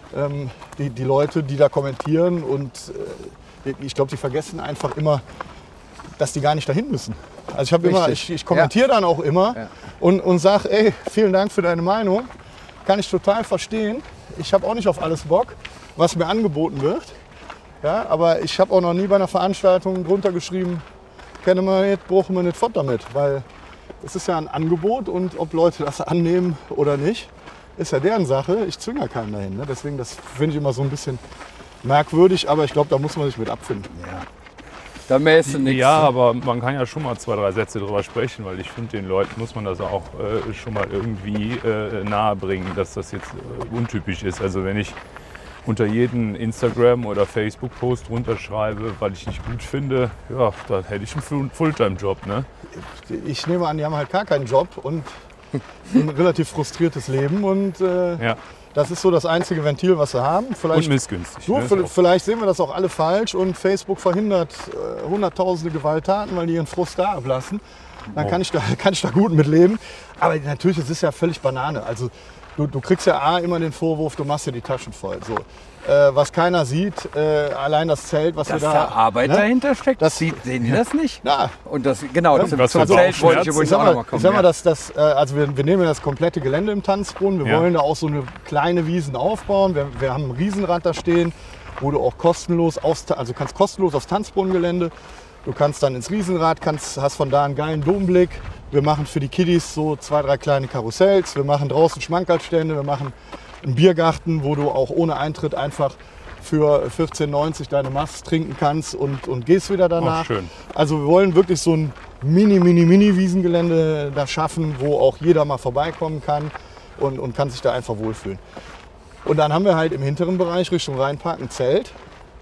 Die Leute, die da kommentieren und ich glaube, die vergessen einfach immer, dass die gar nicht dahin müssen. Also ich kommentiere dann auch immer Ja. und sage, ey, vielen Dank für deine Meinung, kann ich total verstehen. Ich habe auch nicht auf alles Bock, was mir angeboten wird. Ja, aber ich habe auch noch nie bei einer Veranstaltung drunter geschrieben, kennen wir nicht, brauchen wir nicht fort damit, weil es ist ja ein Angebot und ob Leute das annehmen oder nicht, ist ja deren Sache. Ich zwinge ja keinen dahin. Ne? Deswegen, das finde ich immer so ein bisschen merkwürdig, aber ich glaube, da muss man sich mit abfinden. Da mähst du nichts. Ja, aber man kann ja schon mal 2, 3 Sätze drüber sprechen, weil ich finde, den Leuten muss man das auch schon mal irgendwie nahe bringen, dass das jetzt untypisch ist. Also wenn ich unter jeden Instagram- oder Facebook-Post runterschreibe, weil ich nicht gut finde, ja, dann hätte ich einen Fulltime-Job. Ne? Ich nehme an, die haben halt gar keinen Job und ein relativ frustriertes Leben und Ja. das ist so das einzige Ventil, was sie haben. Und Vielleicht, missgünstig. du, ne? Ist auch- vielleicht sehen wir das auch alle falsch und Facebook verhindert hunderttausende Gewalttaten, weil die ihren Frust da ablassen. Dann kann ich da gut mit leben. Aber natürlich, es ist ja völlig Banane. Also du kriegst ja immer den Vorwurf, du machst dir die Taschen voll. So. Was keiner sieht, allein das Zelt, was Dass wir da... da Arbeit ne? dahinter steckt, Das- sehen die das nicht? Ja, Und das, genau, Ja, zum was für Zelt wollte ich Bauchschmerzen. übrigens ich auch noch mal kommen. sag mal, ja. also wir nehmen ja das komplette Gelände im Tanzbrunnen. Wir Ja. wollen da auch so eine kleine Wiesen aufbauen. Wir haben ein Riesenrad da stehen, wo du auch kostenlos, kannst kostenlos aufs Tanzbrunnengelände. Du kannst dann ins Riesenrad, hast von da einen geilen Domblick. Wir machen für die Kiddies so 2, 3 kleine Karussells. Wir machen draußen Schmankerlstände. Wir machen einen Biergarten, wo du auch ohne Eintritt einfach für 14,90 deine Mass trinken kannst und gehst wieder danach. Ach, schön. Also wir wollen wirklich so ein Mini-Wiesengelände da schaffen, wo auch jeder mal vorbeikommen kann und kann sich da einfach wohlfühlen. Und dann haben wir halt im hinteren Bereich Richtung Rheinpark ein Zelt.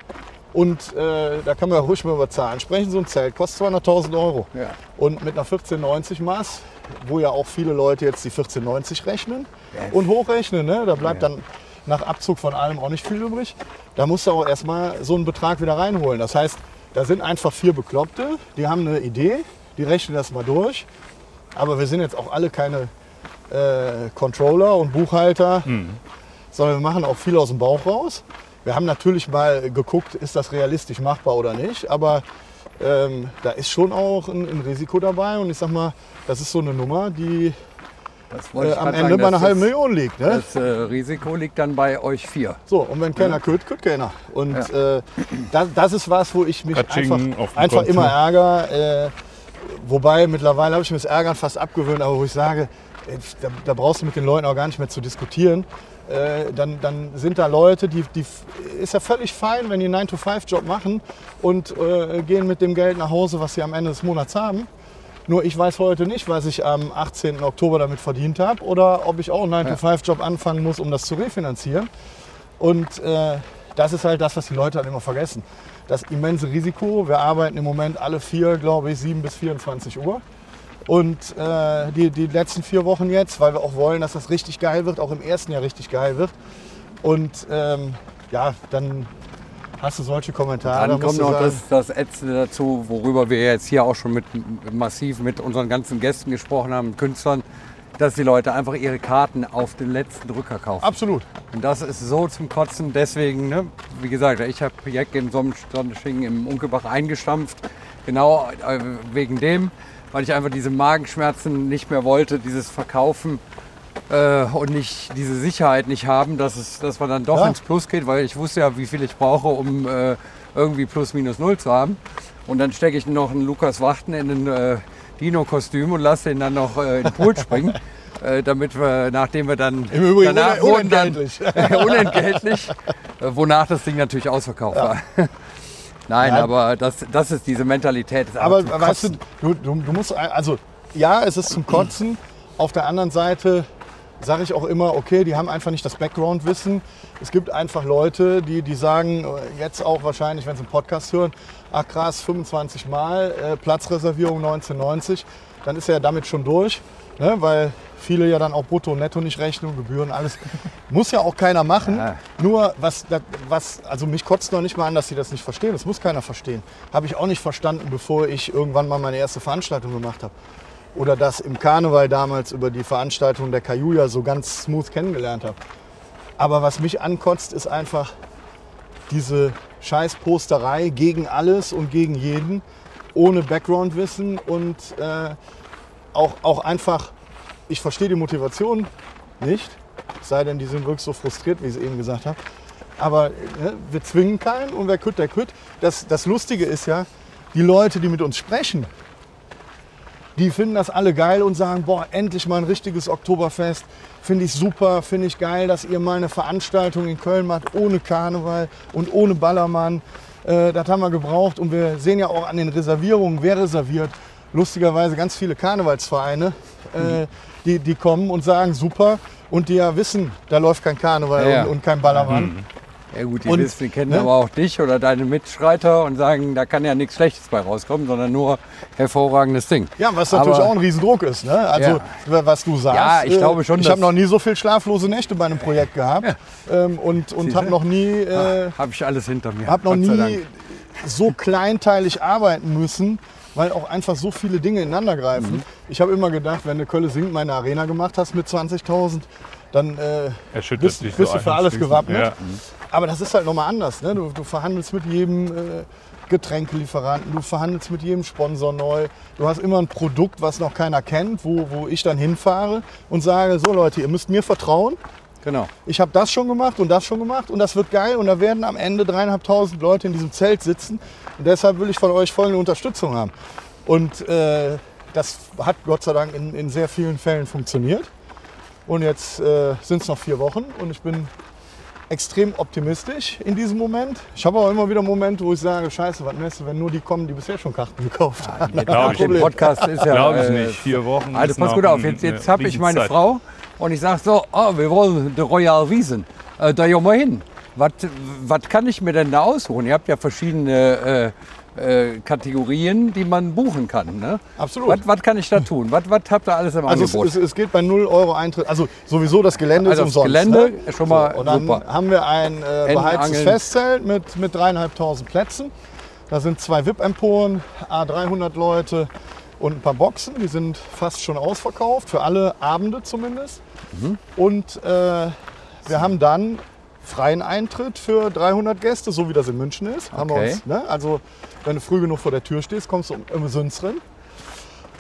Und da kann man ruhig mal über Zahlen sprechen. So ein Zelt kostet 200.000 €. Ja. Und mit einer 14,90 Maß, wo ja auch viele Leute jetzt die 14,90 rechnen Ja. und hochrechnen, ne? Da bleibt dann nach Abzug von allem auch nicht viel übrig. Da musst du auch erstmal so einen Betrag wieder reinholen. Das heißt, da sind einfach 4 Bekloppte, die haben eine Idee, die rechnen das mal durch. Aber wir sind jetzt auch alle keine Controller und Buchhalter, sondern wir machen auch viel aus dem Bauch raus. Wir haben natürlich mal geguckt, ist das realistisch machbar oder nicht, aber da ist schon auch ein Risiko dabei und ich sag mal, das ist so eine Nummer, die Das wollte ich am grad Ende sagen, bei einer dass halben Million liegt. Ne? Das Risiko liegt dann bei euch 4. So, und wenn keiner kütt keiner. Und das ist was, wo ich mich einfach immer ärgere. Wobei mittlerweile habe ich mir das Ärgern fast abgewöhnt, aber wo ich sage, da brauchst du mit den Leuten auch gar nicht mehr zu diskutieren. Dann sind da Leute, die ist ja völlig fein, wenn die einen 9-to-5-Job machen und gehen mit dem Geld nach Hause, was sie am Ende des Monats haben. Nur ich weiß heute nicht, was ich am 18. Oktober damit verdient habe oder ob ich auch einen 9-to-5-Job anfangen muss, um das zu refinanzieren. Und das ist halt das, was die Leute halt immer vergessen. Das immense Risiko. Wir arbeiten im Moment alle 4, glaube ich, 7 bis 24 Uhr. Und die letzten 4 Wochen jetzt, weil wir auch wollen, dass das richtig geil wird, auch im ersten Jahr richtig geil wird. Und dann hast du solche Kommentare. Dann kommt noch das Ätzende dazu, worüber wir jetzt hier auch schon massiv mit unseren ganzen Gästen gesprochen haben, Künstlern, dass die Leute einfach ihre Karten auf den letzten Drücker kaufen. Absolut. Und das ist so zum Kotzen. Deswegen, ne, wie gesagt, ich habe Jack im Sonnenschingen im Unkelbach eingestampft. Genau wegen dem, weil ich einfach diese Magenschmerzen nicht mehr wollte, dieses Verkaufen und nicht diese Sicherheit nicht haben, dass man dann doch ins Plus geht, weil ich wusste ja, wie viel ich brauche, um irgendwie plus minus null zu haben. Und dann stecke ich noch einen Lukas Wachten in ein Dino-Kostüm und lasse den dann noch in den Pool springen, damit wir, nachdem wir dann im Übrigen danach unentgeltlich, unentgeltlich, wonach das Ding natürlich ausverkauft war. Nein, aber das ist diese Mentalität. Aber weißt du musst, also ja, es ist zum Kotzen. Auf der anderen Seite sage ich auch immer, okay, die haben einfach nicht das Background-Wissen. Es gibt einfach Leute, die sagen, jetzt auch wahrscheinlich, wenn sie einen Podcast hören, ach krass, 25 Mal, Platzreservierung 1990, dann ist er ja damit schon durch, ne? Weil viele ja dann auch Brutto und Netto nicht rechnen, Gebühren, alles. Muss ja auch keiner machen. Ja. Nur, also mich kotzt noch nicht mal an, dass sie das nicht verstehen. Das muss keiner verstehen. Habe ich auch nicht verstanden, bevor ich irgendwann mal meine erste Veranstaltung gemacht habe. Oder das im Karneval damals über die Veranstaltung der Kajuja so ganz smooth kennengelernt habe. Aber was mich ankotzt, ist einfach diese Scheißposterei gegen alles und gegen jeden, ohne Background-Wissen und auch einfach, ich verstehe die Motivation nicht, es sei denn, die sind wirklich so frustriert, wie ich es eben gesagt habe. Aber wir zwingen keinen und wer kütt, der kütt. Das Lustige ist ja, die Leute, die mit uns sprechen, die finden das alle geil und sagen, boah, endlich mal ein richtiges Oktoberfest. Finde ich super, finde ich geil, dass ihr mal eine Veranstaltung in Köln macht, ohne Karneval und ohne Ballermann. Das haben wir gebraucht und wir sehen ja auch an den Reservierungen, wer reserviert. Lustigerweise ganz viele Karnevalsvereine, die kommen und sagen, super. Und die ja wissen, da läuft kein Karneval und kein Ballermann. Ja gut, die kennen aber auch dich oder deine Mitstreiter und sagen, da kann ja nichts Schlechtes bei rauskommen, sondern nur hervorragendes Ding. Ja, was natürlich auch ein Riesendruck ist, ne? Also was du sagst. Ja, ich glaube schon. Ich habe noch nie so viel schlaflose Nächte bei einem Projekt gehabt und habe noch nie. Habe ich alles hinter mir. Habe noch nie so kleinteilig arbeiten müssen, weil auch einfach so viele Dinge ineinander greifen. Ich habe immer gedacht, wenn du Kölle singt meine Arena gemacht hast mit 20.000, dann bist du für alles gewappnet. Ja. Aber das ist halt nochmal anders. Ne? Du verhandelst mit jedem Getränkelieferanten, du verhandelst mit jedem Sponsor neu. Du hast immer ein Produkt, was noch keiner kennt, wo ich dann hinfahre und sage, so Leute, ihr müsst mir vertrauen. Genau. Ich habe das schon gemacht und das wird geil und da werden am Ende 3.500 Leute in diesem Zelt sitzen. Und deshalb will ich von euch folgende Unterstützung haben. Und das hat Gott sei Dank in sehr vielen Fällen funktioniert. Und jetzt sind es noch 4 Wochen und ich bin extrem optimistisch in diesem Moment. Ich habe auch immer wieder Momente, wo ich sage, scheiße, was meinst du, wenn nur die kommen, die bisher schon Karten gekauft haben. Ja, der Podcast ist ja... Glaube ich nicht, 4 Wochen. Also pass gut auf, jetzt habe ich meine Frau und ich sage so, wir wollen die Royal Wiesen, da gehen wir hin. Was kann ich mir denn da aussuchen? Ihr habt ja verschiedene Kategorien, die man buchen kann. Ne? Absolut. Was kann ich da tun? Was habt ihr alles im Angebot? Also es geht bei 0 € Eintritt. Also sowieso das Gelände ist umsonst. Das Gelände ist schon mal so, und dann super. Haben wir ein beheiztes Festzelt mit 3.500 Plätzen. Da sind 2 VIP-Emporen, 300 Leute und ein paar Boxen. Die sind fast schon ausverkauft, für alle Abende zumindest. Und wir haben dann freien Eintritt für 300 Gäste, so wie das in München ist. Okay. Haben wir uns, ne? Also wenn du früh genug vor der Tür stehst, kommst du umsonst drin.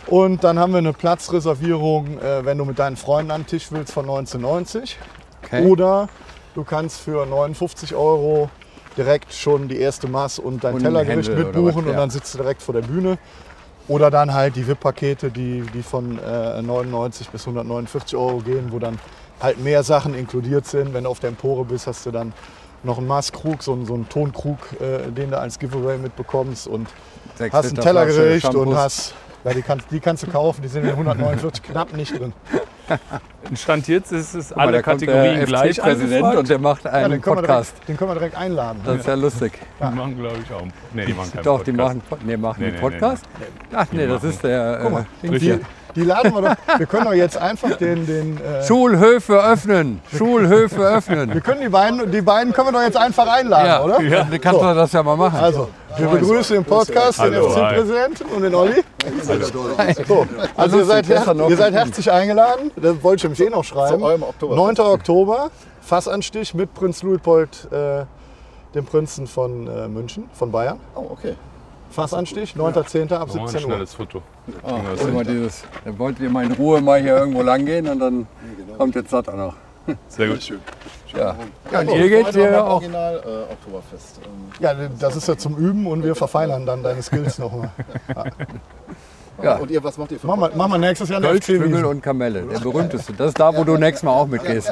Und dann haben wir eine Platzreservierung, wenn du mit deinen Freunden an den Tisch willst, von 19,90. Okay. Oder du kannst für 59 € direkt schon die erste Maß und dein Und Tellergericht Händel oder mitbuchen was, ja. und dann sitzt du direkt vor der Bühne. Oder dann halt die VIP-Pakete, die von 99 bis 149 € gehen, wo dann halt mehr Sachen inkludiert sind. Wenn du auf der Empore bist, hast du dann noch einen Maßkrug, so einen Tonkrug, den du als Giveaway mitbekommst. Und 6 hast ein Liter Tellergericht Flasche und Shampoos. hast... Ja, die kannst du kaufen, die sind in 149 knapp nicht drin. Stand jetzt ist es Guck mal, alle da kommt Kategorien der gleich FC-Präsident angefragt. und der macht Ja, einen Podcast. Den können wir direkt einladen. Das ist ja lustig. Die machen, glaube ich, auch. Nee, die machen keinen Doch, Podcast. die machen einen Nee, Podcast. Ach nee, das ist der Guck mal, Ding hier. die laden wir doch. Wir können doch jetzt einfach den Schulhöfe öffnen. Schulhöfe wir öffnen. können die beiden können wir doch jetzt einfach einladen, Ja, oder? Ja. dann kannst du das ja mal machen. Also, wir begrüßen im Podcast den Hallo, FC-Präsidenten und den Olli. So, also ihr seid herzlich eingeladen. Das wollte ich nämlich noch schreiben. Zu eurem Oktoberfest. 9. Oktober, Fassanstich mit Prinz Luitpold, dem Prinzen von München, von Bayern. Oh, okay. Fassanstich, 9.10. ab Machen wir ein 17 Uhr. schnelles Foto. Guck mal, dann wollt ihr mal in Ruhe mal hier irgendwo lang gehen und dann kommt jetzt das auch noch. Sehr gut. Schön. Ja. Ja, und ihr geht hier auch. Original Oktoberfest. Ja, das ist ja zum Üben und wir verfeinern dann deine Skills nochmal. Ja. Und ihr, was macht ihr für Machen wir nächstes Jahr eine Kölsch, Klüngel FC-Wiese. und Kamelle, der berühmteste. Das ist da, wo du nächstes Mal auch mitgehst.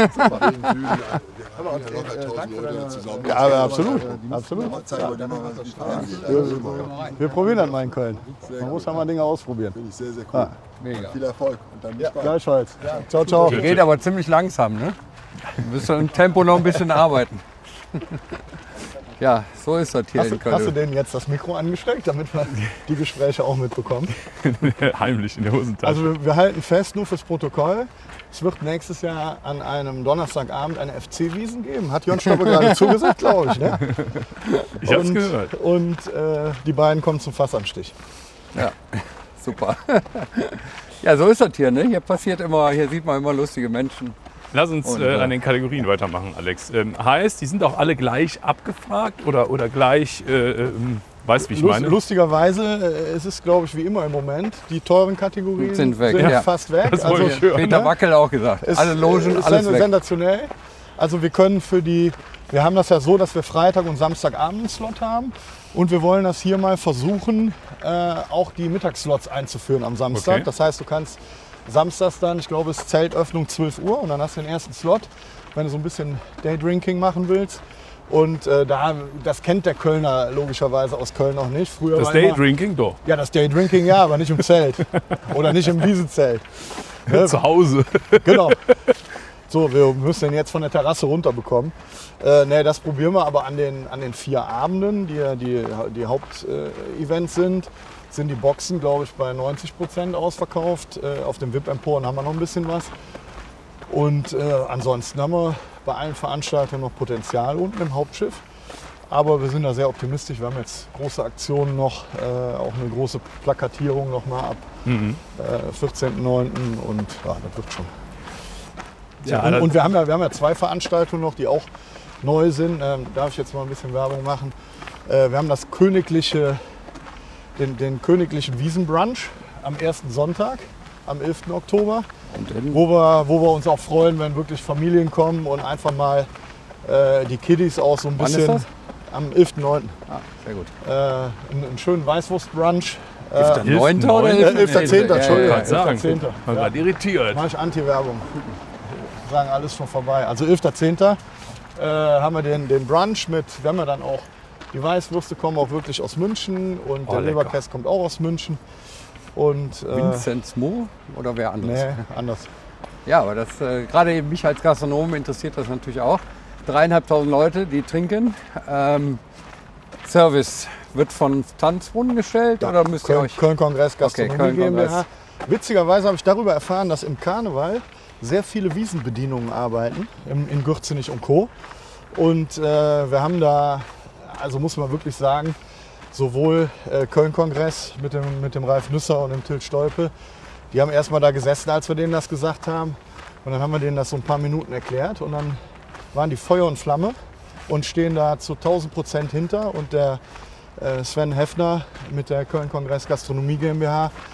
Ja, aber absolut. Absolut. Wir probieren das mal in Köln. Man muss ja mal Dinge ausprobieren. Sehr, sehr cool. Mega. Viel Erfolg und dann bis bald. Gleichfalls. Ciao, ciao. Geht aber ziemlich langsam, ne? Du musst im Tempo noch ein bisschen arbeiten. Ja, so ist das hier in Hast du Köln. denen jetzt das Mikro angesteckt, damit wir die Gespräche auch mitbekommen? Heimlich in der Hosentasche. Also wir halten fest, nur fürs Protokoll, es wird nächstes Jahr an einem Donnerstagabend eine FC-Wiesen geben. Hat Jörn Stoppe gerade zugesagt, glaube ich. Ne? Ich habe es gehört. Und die beiden kommen zum Fassanstich. Ja, super. Ja, so ist das hier, ne? Hier sieht man immer lustige Menschen. Lass uns Und, an den Kategorien weitermachen, Alex. Heißt, die sind auch alle gleich abgefragt oder gleich, weißt du, wie ich meine? Lustigerweise, es ist, glaube ich, wie immer im Moment, die teuren Kategorien Sind weg, ja. fast weg. Das wollte ich hören. Peter Wackel auch gesagt. Alle Logen, ist alles weg. sensationell. Also wir können wir haben das ja so, dass wir Freitag und Samstagabend einen Slot haben. Und wir wollen das hier mal versuchen, auch die Mittagsslots einzuführen am Samstag. Okay. Das heißt, du kannst samstags dann, ich glaube, es ist Zeltöffnung 12 Uhr und dann hast du den ersten Slot, wenn du so ein bisschen Daydrinking machen willst. Und das kennt der Kölner logischerweise aus Köln noch nicht. Früher Das war immer- Daydrinking doch. Ja, das Daydrinking ja, aber nicht im Zelt. Oder nicht im Wiesenzelt. Ne? Zu Hause. Genau. So, wir müssen den jetzt von der Terrasse runterbekommen. Das probieren wir aber an den 4 Abenden, die Hauptevents sind die Boxen, glaube ich, bei 90% ausverkauft. Auf den VIP-Emporen haben wir noch ein bisschen was. Und ansonsten haben wir bei allen Veranstaltungen noch Potenzial unten im Hauptschiff. Aber wir sind da sehr optimistisch. Wir haben jetzt große Aktionen noch, auch eine große Plakatierung noch mal ab 14.09. und ja, das wird schon. Ja, Und wir haben ja 2 Veranstaltungen noch, die auch neu sind. Darf ich jetzt mal ein bisschen Werbung machen? Wir haben den königlichen Wiesenbrunch am ersten Sonntag, am 11. Oktober, wo wir uns auch freuen, wenn wirklich Familien kommen und einfach mal die Kiddies auch so ein Wann ist bisschen. das? Am 11.9. Ah, sehr gut. Einen schönen Weißwurstbrunch. 9. oder 11.10. Entschuldigung. Ich sagen, 11.10.. man war irritiert. Mache ich Anti-Werbung. Sagen alles schon vorbei. Also 11.10. Haben wir den Brunch wir haben ja dann auch, die Weißwürste kommen auch wirklich aus München und der lecker. Leberkäse kommt auch aus München. Und, Vincent Smo oder wer anderes? nee, anders. Ja, aber das gerade mich als Gastronom interessiert das natürlich auch. 3.500 Leute, die trinken. Service wird von Tanzbrunnen gestellt oder müsst ihr euch... Köln-Kongress Gastronomie Köln-Kongress. GmbH. Witzigerweise habe ich darüber erfahren, dass im Karneval sehr viele Wiesenbedienungen arbeiten, in Gürzenich und Co. Und wir haben da, also muss man wirklich sagen, sowohl Köln-Kongress mit dem Ralf Nüsser und dem Till Stolpe, die haben erstmal da gesessen, als wir denen das gesagt haben. Und dann haben wir denen das so ein paar Minuten erklärt und dann waren die Feuer und Flamme und stehen da zu 1000% hinter. Und der Sven Heffner mit der Köln-Kongress Gastronomie GmbH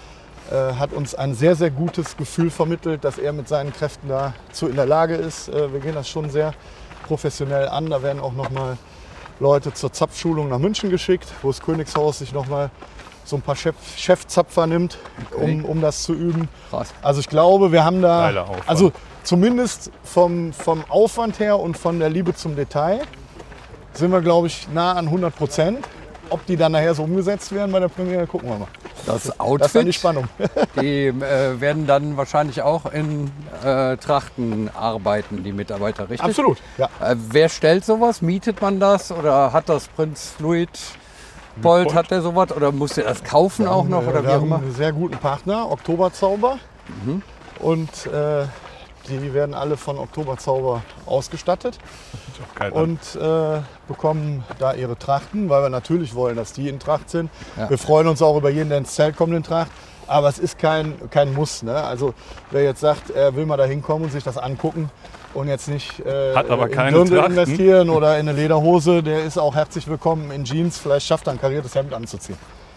hat uns ein sehr, sehr gutes Gefühl vermittelt, dass er mit seinen Kräften dazu in der Lage ist. Wir gehen das schon sehr professionell an. Da werden auch nochmal Leute zur Zapfschulung nach München geschickt, wo das Königshaus sich nochmal so ein paar Chefzapfer nimmt, um das zu üben. Krass. Also ich glaube, wir haben da, Geiler Aufwand. also zumindest vom Aufwand her und von der Liebe zum Detail, sind wir, glaube ich, nah an 100%. Ob die dann nachher so umgesetzt werden bei der Premiere, gucken wir mal. Das Das ist Outfit, dann die Spannung. die werden dann wahrscheinlich auch in Trachten arbeiten, die Mitarbeiter, richtig? Absolut, ja. Wer stellt sowas? Mietet man das? Oder hat das Prinz Luitpold, hat der sowas? Oder muss der das kaufen auch noch? Oder wie wir auch haben immer? einen sehr guten Partner, Oktoberzauber. Und die werden alle von Oktoberzauber ausgestattet Auch geil an. und bekommen da ihre Trachten, weil wir natürlich wollen, dass die in Tracht sind. Ja. Wir freuen uns auch über jeden, der ins Zelt kommt in Tracht. Aber es ist kein Muss. Ne? Also wer jetzt sagt, er will mal da hinkommen und sich das angucken und jetzt nicht Hat aber in keine Dirndl Trachten. investieren oder in eine Lederhose, der ist auch herzlich willkommen in Jeans. Vielleicht schafft er ein kariertes Hemd anzuziehen.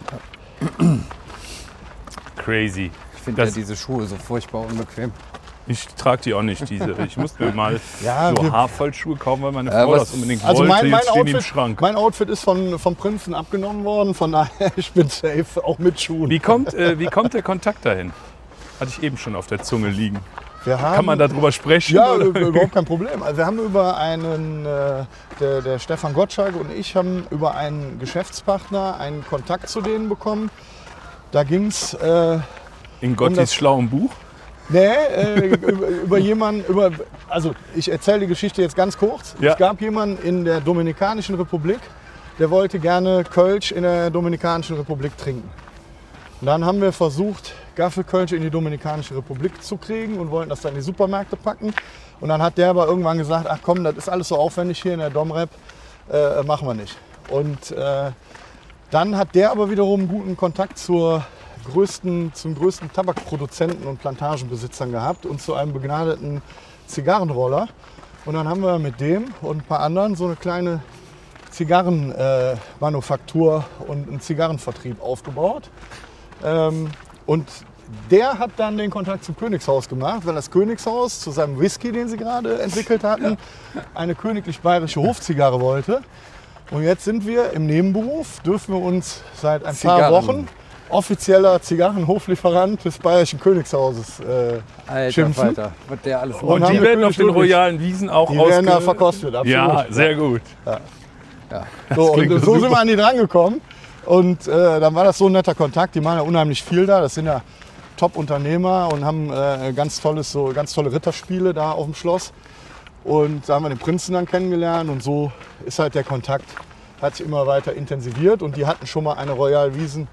Crazy. Ich finde ja Das- diese Schuhe so furchtbar unbequem. Ich trage die auch nicht, diese. Ich musste mir mal Ja, so wir- Haarvollschuhe kaufen, weil meine Frau was- das unbedingt Also wollte. mein Jetzt stehen die im Outfit, Schrank. mein Outfit ist vom Prinzen abgenommen worden, von daher ich bin safe, auch mit Schuhen. Wie kommt der Kontakt dahin? Hatte ich eben schon auf der Zunge liegen. Wir haben, Kann man darüber sprechen? Ja, oder? überhaupt kein Problem. Also wir haben über einen, der Stefan Gottschalk und ich haben über einen Geschäftspartner einen Kontakt zu denen bekommen. Da ging es In Gottis das- schlauem Buch? über jemanden, also ich erzähle die Geschichte jetzt ganz kurz. Ja. Es gab jemanden in der Dominikanischen Republik, der wollte gerne Kölsch in der Dominikanischen Republik trinken. Und dann haben wir versucht, Gaffelkölsch in die Dominikanische Republik zu kriegen und wollten das dann in die Supermärkte packen. Und dann hat der aber irgendwann gesagt, ach komm, das ist alles so aufwendig hier in der Domrep, machen wir nicht. Und dann hat der aber wiederum einen guten Kontakt zum größten Tabakproduzenten und Plantagenbesitzern gehabt und zu einem begnadeten Zigarrenroller. Und dann haben wir mit dem und ein paar anderen so eine kleine Zigarrenmanufaktur und einen Zigarrenvertrieb aufgebaut. Und der hat dann den Kontakt zum Königshaus gemacht, weil das Königshaus zu seinem Whisky, den sie gerade entwickelt hatten, eine königlich-bayerische Hofzigarre wollte. Und jetzt sind wir im Nebenberuf, dürfen wir uns seit ein paar Zigarren. Wochen offizieller Zigarrenhoflieferant des Bayerischen Königshauses Alter schimpfen. Falter, was der alles Und Und haben die wir werden auf den König royalen Wiesen auch Die werden da verkostet, absolut. Ja, sehr gut. So, und klingt so super. sind wir an die drangekommen. Und dann war das so ein netter Kontakt. Die machen ja unheimlich viel da. Das sind ja Top-Unternehmer und haben ganz tolle Ritterspiele da auf dem Schloss. Und da haben wir den Prinzen dann kennengelernt. Und so ist halt der Kontakt, hat sich immer weiter intensiviert. Und die hatten schon mal eine Royal Wiesen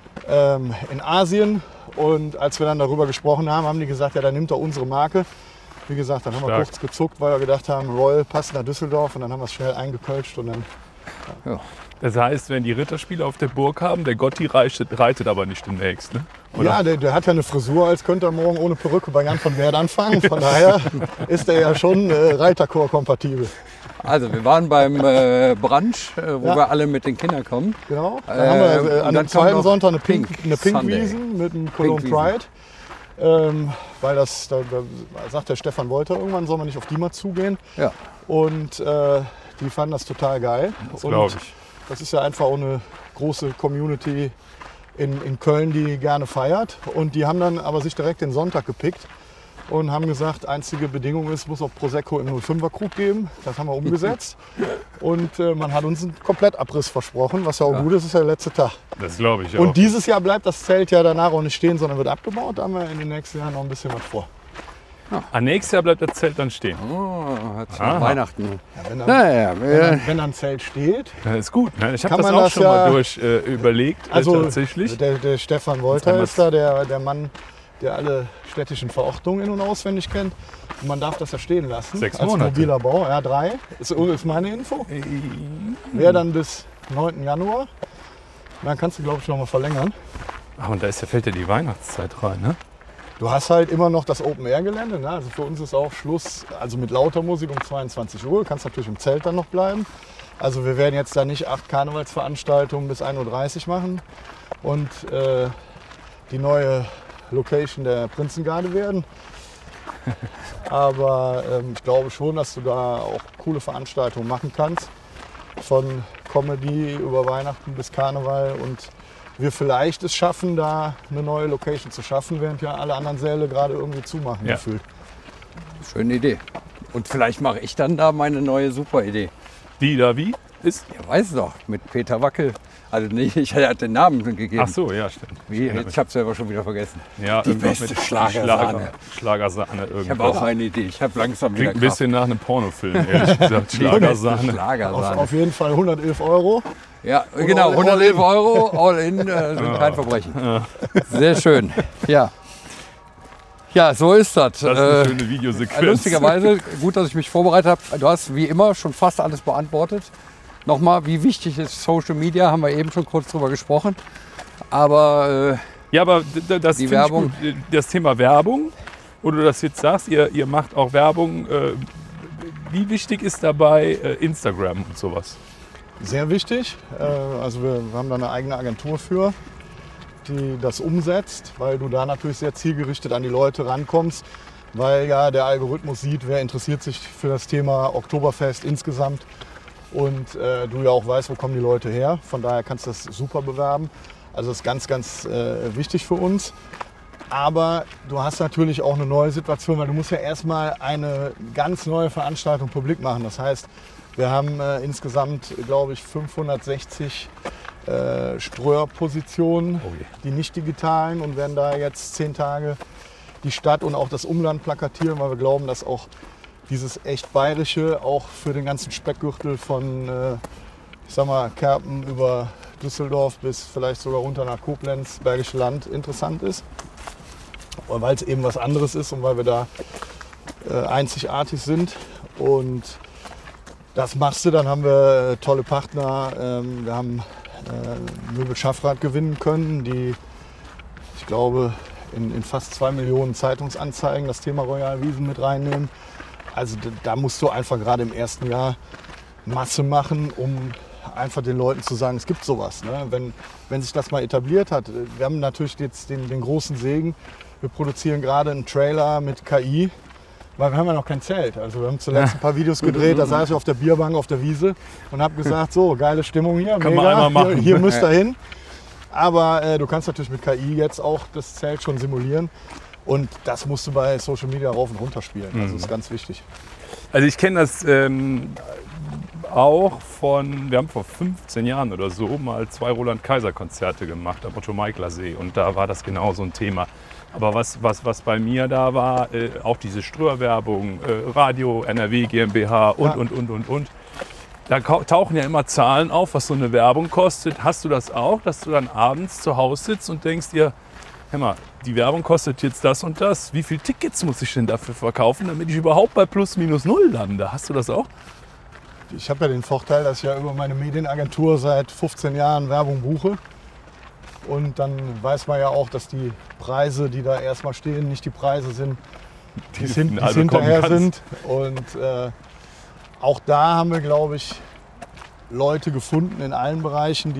in Asien. Und als wir dann darüber gesprochen haben, haben die gesagt, ja, dann nimmt er unsere Marke. Wie gesagt, dann haben wir Stark. kurz gezuckt, weil wir gedacht haben, Royal passt nach Düsseldorf. Und dann haben wir es schnell eingekölscht und dann Das heißt, wenn die Ritterspiele auf der Burg haben, der Gotti reitet aber nicht demnächst, ne? Oder? Ja, der hat ja eine Frisur, als könnte er morgen ohne Perücke bei Jan von Werd anfangen. Von daher ist er ja schon Reiterchor-kompatibel. Also wir waren beim Brunch, wo Ja. wir alle mit den Kindern kommen. Genau. Dann haben wir und an dann dem kam zweiten noch Sonntag eine Pink Pink-Wiesen mit einem Cologne Pink-Wiesen. Pride. Weil da sagt der Stefan Wolter irgendwann, soll man nicht auf die mal zugehen. Ja. Und die fanden das total geil. Das glaube ich. Das ist ja einfach auch eine große Community in Köln, die gerne feiert. Und die haben dann aber sich direkt den Sonntag gepickt und haben gesagt, einzige Bedingung ist, es muss auch Prosecco im 05er Krug geben. Das haben wir umgesetzt. Und man hat uns einen Komplettabriss versprochen, was ja auch gut ist, ist ja der letzte Tag. Das glaube ich auch. Und dieses Jahr bleibt das Zelt ja danach auch nicht stehen, sondern wird abgebaut. Da haben wir in den nächsten Jahren noch ein bisschen was vor. Nächstes Jahr bleibt das Zelt dann stehen. Oh, hat sich Aha. nach Weihnachten. Ja, wenn, dann, Naja, wenn dann ein Zelt steht. Das ist gut. Ne? Ich habe Kann das man auch das schon ja- mal überlegt, Also tatsächlich. der Stefan Wolter ist da der Mann, der alle städtischen Verordnungen in- und auswendig kennt. Und man darf das ja stehen lassen. 6 als Monate. mobiler Bau. Ja, 3. Ist meine Info. Wäre dann bis 9. Januar. Dann kannst du, glaube ich, noch mal verlängern. Ach, und fällt ja die Weihnachtszeit rein, ne? Du hast halt immer noch das Open-Air-Gelände. Ne? Also für uns ist auch Schluss, also mit lauter Musik um 22 Uhr. Du kannst natürlich im Zelt dann noch bleiben. Also wir werden jetzt da nicht 8 Karnevalsveranstaltungen bis 1.30 Uhr machen. Und die neue Location der Prinzengarde werden. Aber ich glaube schon, dass du da auch coole Veranstaltungen machen kannst. Von Comedy über Weihnachten bis Karneval und wir vielleicht es schaffen, da eine neue Location zu schaffen, während ja alle anderen Säle gerade irgendwie zumachen gefühlt. Schöne Idee. Und vielleicht mache ich dann da meine neue super Idee. Die da wie ist? Ja, weiß doch, mit Peter Wackel. Also nicht, ich hatte den Namen gegeben. Ach so, ja, stimmt. Wie? Ich habe es selber schon wieder vergessen. Ja, Die irgendwas beste mit Schlagersahne. Schlagersahne irgendwas. Ich habe auch eine Idee. Ich habe langsam wieder Klingt ein bisschen nach einem Pornofilm, ehrlich gesagt. Schlagersahne. Schlagersahne. Auf jeden Fall 111 €. Ja, genau, 111 €, all in, sind kein Verbrechen. Sehr schön, ja. Ja, so ist das. Das ist eine schöne Videosequenz. Lustigerweise, gut, dass ich mich vorbereitet habe. Du hast wie immer schon fast alles beantwortet. Nochmal, wie wichtig ist Social Media, haben wir eben schon kurz drüber gesprochen. Aber ja, aber das, die Werbung. Ich gut. Das Thema Werbung, wo du das jetzt sagst, ihr macht auch Werbung. Wie wichtig ist dabei Instagram und sowas? Sehr wichtig. Also wir haben da eine eigene Agentur für, die das umsetzt, weil du da natürlich sehr zielgerichtet an die Leute rankommst, weil ja der Algorithmus sieht, wer interessiert sich für das Thema Oktoberfest insgesamt und du ja auch weißt, wo kommen die Leute her. Von daher kannst du das super bewerben. Also das ist ganz, ganz wichtig für uns. Aber du hast natürlich auch eine neue Situation, weil du musst ja erstmal eine ganz neue Veranstaltung publik machen. Das heißt, wir haben insgesamt, glaube ich, 560 Streuerpositionen, die nicht digitalen, und werden da jetzt 10 Tage die Stadt und auch das Umland plakatieren, weil wir glauben, dass auch dieses echt Bayerische auch für den ganzen Speckgürtel von ich sag mal, Kerpen über Düsseldorf bis vielleicht sogar runter nach Koblenz, Bergische Land interessant ist. Weil es eben was anderes ist und weil wir da einzigartig sind. Und das machst du, dann haben wir tolle Partner. Wir haben Möbel Schaffrath gewinnen können, die, ich glaube, in fast 2 Millionen Zeitungsanzeigen das Thema Royal Wiesn mit reinnehmen. Also da musst du einfach gerade im ersten Jahr Masse machen, um einfach den Leuten zu sagen, es gibt sowas. Ne? Wenn sich das mal etabliert hat. Wir haben natürlich jetzt den großen Segen. Wir produzieren gerade einen Trailer mit KI, weil wir haben ja noch kein Zelt. Also wir haben zuletzt ein paar Videos gedreht, da saß ich auf der Bierbank auf der Wiese und habe gesagt, so, geile Stimmung hier, kann mega, man einmal machen. Hier müsst ihr hin. Aber du kannst natürlich mit KI jetzt auch das Zelt schon simulieren. Und das musst du bei Social Media rauf und runter spielen. Also das ist ganz wichtig. Also ich kenne das auch wir haben vor 15 Jahren oder so mal 2 Roland-Kaiser-Konzerte gemacht am Otto-Meikler-See und da war das genau so ein Thema. Aber was bei mir da war, auch diese Streuerwerbung, Radio, NRW, GmbH und. Da tauchen ja immer Zahlen auf, was so eine Werbung kostet. Hast du das auch, dass du dann abends zu Hause sitzt und denkst dir, hör mal, die Werbung kostet jetzt das und das. Wie viele Tickets muss ich denn dafür verkaufen, damit ich überhaupt bei plus minus null lande? Hast du das auch? Ich habe ja den Vorteil, dass ich ja über meine Medienagentur seit 15 Jahren Werbung buche. Und dann weiß man ja auch, dass die Preise, die da erstmal stehen, nicht die Preise sind, die hinterher sind. Und auch da haben wir, glaube ich, Leute gefunden in allen Bereichen,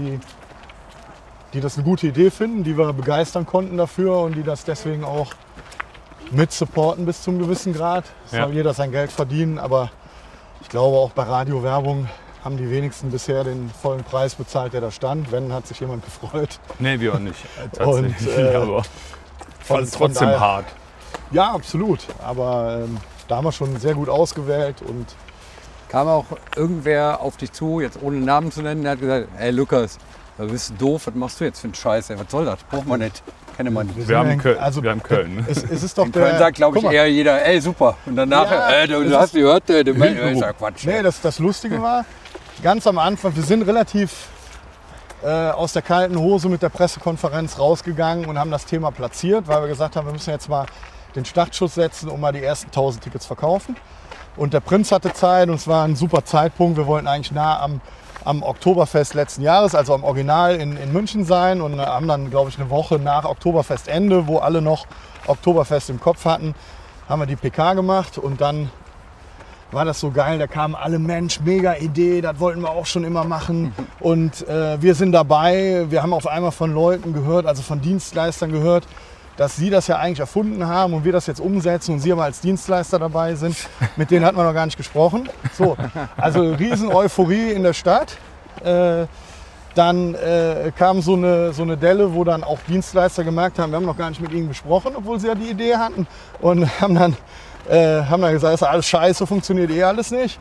die das eine gute Idee finden, die wir begeistern konnten dafür und die das deswegen auch mit supporten bis zum gewissen Grad. Es soll jeder sein Geld verdienen, aber ich glaube auch bei Radiowerbung haben die wenigsten bisher den vollen Preis bezahlt, der da stand. Wenn, hat sich jemand gefreut. Nee, wir auch nicht. Tatsächlich. Aber fand es trotzdem daher, hart. Ja, absolut. Aber da haben wir schon sehr gut ausgewählt. Und kam auch irgendwer auf dich zu, jetzt ohne Namen zu nennen, der hat gesagt, ey Lukas, du bist doof, was machst du jetzt für einen Scheiß? Ey, was soll das? Braucht man nicht. Kenne man nicht. Wir haben Köln. Ne? Es ist doch in Köln sagt, glaube ich, eher jeder, ey super. Und danach, du hast gehört, ich sag Quatsch. Nee, das Lustige war, ganz am Anfang, wir sind relativ aus der kalten Hose mit der Pressekonferenz rausgegangen und haben das Thema platziert, weil wir gesagt haben, wir müssen jetzt mal den Startschuss setzen, um mal die ersten 1000 Tickets verkaufen. Und der Prinz hatte Zeit und es war ein super Zeitpunkt. Wir wollten eigentlich nah am Oktoberfest letzten Jahres, also am Original in München sein und haben dann, glaube ich, eine Woche nach Oktoberfestende, wo alle noch Oktoberfest im Kopf hatten, haben wir die PK gemacht und dann war das so geil, da kamen alle, Mensch, mega Idee, das wollten wir auch schon immer machen und wir sind dabei. Wir haben auf einmal von Leuten gehört, also von Dienstleistern gehört, dass sie das ja eigentlich erfunden haben und wir das jetzt umsetzen und sie aber als Dienstleister dabei sind. Mit denen hat man noch gar nicht gesprochen. So, also riesen Euphorie in der Stadt. Dann kam so eine Delle, wo dann auch Dienstleister gemerkt haben, wir haben noch gar nicht mit ihnen gesprochen, obwohl sie ja die Idee hatten. Und haben dann gesagt, ist alles scheiße, funktioniert alles nicht.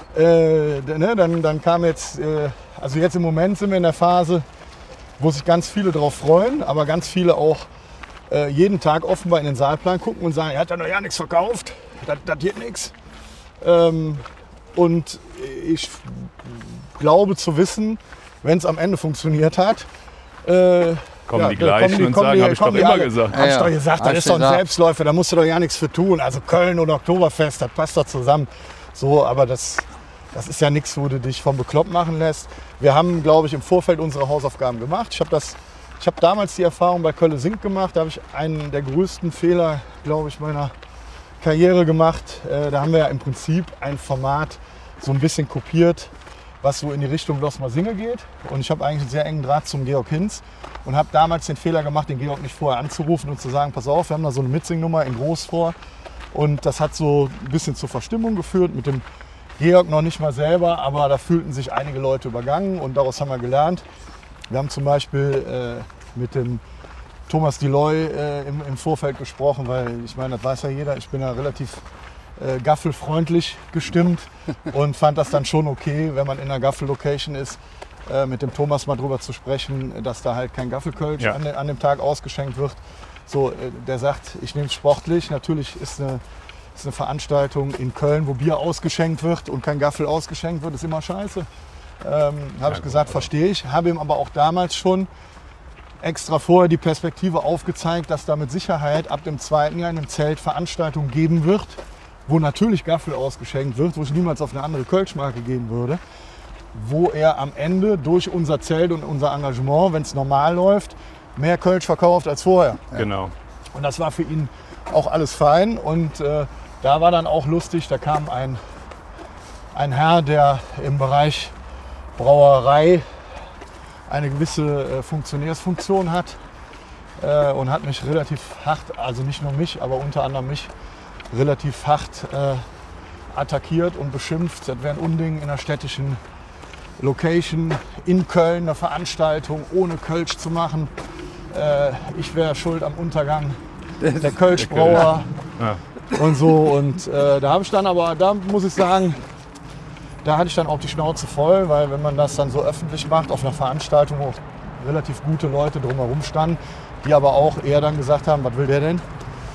Dann kam jetzt, also jetzt im Moment sind wir in der Phase, wo sich ganz viele drauf freuen, aber ganz viele auch jeden Tag offenbar in den Saalplan gucken und sagen, er hat ja noch ja nichts verkauft, das geht nichts. Und ich glaube zu wissen, wenn es am Ende funktioniert hat, kommen die gleichen und sagen, habe ich doch immer gesagt. Hab ich doch gesagt, das ist doch ein Selbstläufer, da musst du doch ja nichts für tun. Also Köln oder Oktoberfest, das passt doch zusammen. So, aber das ist ja nichts, wo du dich vom Bekloppt machen lässt. Wir haben, glaube ich, im Vorfeld unsere Hausaufgaben gemacht. Ich habe damals die Erfahrung bei Kölle Sink gemacht. Da habe ich einen der größten Fehler, glaube ich, meiner Karriere gemacht. Da haben wir ja im Prinzip ein Format so ein bisschen kopiert, was so in die Richtung Los Mal Singe geht. Und ich habe eigentlich einen sehr engen Draht zum Georg Hinz und habe damals den Fehler gemacht, den Georg nicht vorher anzurufen und zu sagen, pass auf, wir haben da so eine Mitsingnummer in groß vor. Und das hat so ein bisschen zur Verstimmung geführt, mit dem Georg noch nicht mal selber, aber da fühlten sich einige Leute übergangen und daraus haben wir gelernt. Wir haben zum Beispiel mit dem Thomas Deloy im Vorfeld gesprochen, weil ich meine, das weiß ja jeder, ich bin ja relativ gaffelfreundlich gestimmt und fand das dann schon okay, wenn man in einer Gaffel-Location ist, mit dem Thomas mal drüber zu sprechen, dass da halt kein Gaffelkölsch an dem Tag ausgeschenkt wird. So, der sagt, ich nehme es sportlich. Natürlich ist eine Veranstaltung in Köln, wo Bier ausgeschenkt wird und kein Gaffel ausgeschenkt wird, ist immer scheiße. Habe ich gesagt, verstehe ich. Habe ihm aber auch damals schon extra vorher die Perspektive aufgezeigt, dass da mit Sicherheit ab dem 2. Jahr in einem Zelt Veranstaltungen geben wird, wo natürlich Gaffel ausgeschenkt wird, wo ich niemals auf eine andere Kölschmarke gehen würde, wo er am Ende durch unser Zelt und unser Engagement, wenn es normal läuft, mehr Kölsch verkauft als vorher. Genau. Und das war für ihn auch alles fein. Und da war dann auch lustig, da kam ein Herr, der im Bereich Brauerei eine gewisse Funktionärsfunktion hat und hat mich relativ hart, also nicht nur mich, aber unter anderem mich, relativ hart attackiert und beschimpft. Das wäre ein Unding in einer städtischen Location in Köln, eine Veranstaltung ohne Kölsch zu machen. Ich wäre schuld am Untergang der Kölschbrauer und so. Und da habe ich dann aber, da muss ich sagen, da hatte ich dann auch die Schnauze voll, weil wenn man das dann so öffentlich macht auf einer Veranstaltung, wo relativ gute Leute drumherum standen, die aber auch eher dann gesagt haben, was will der denn?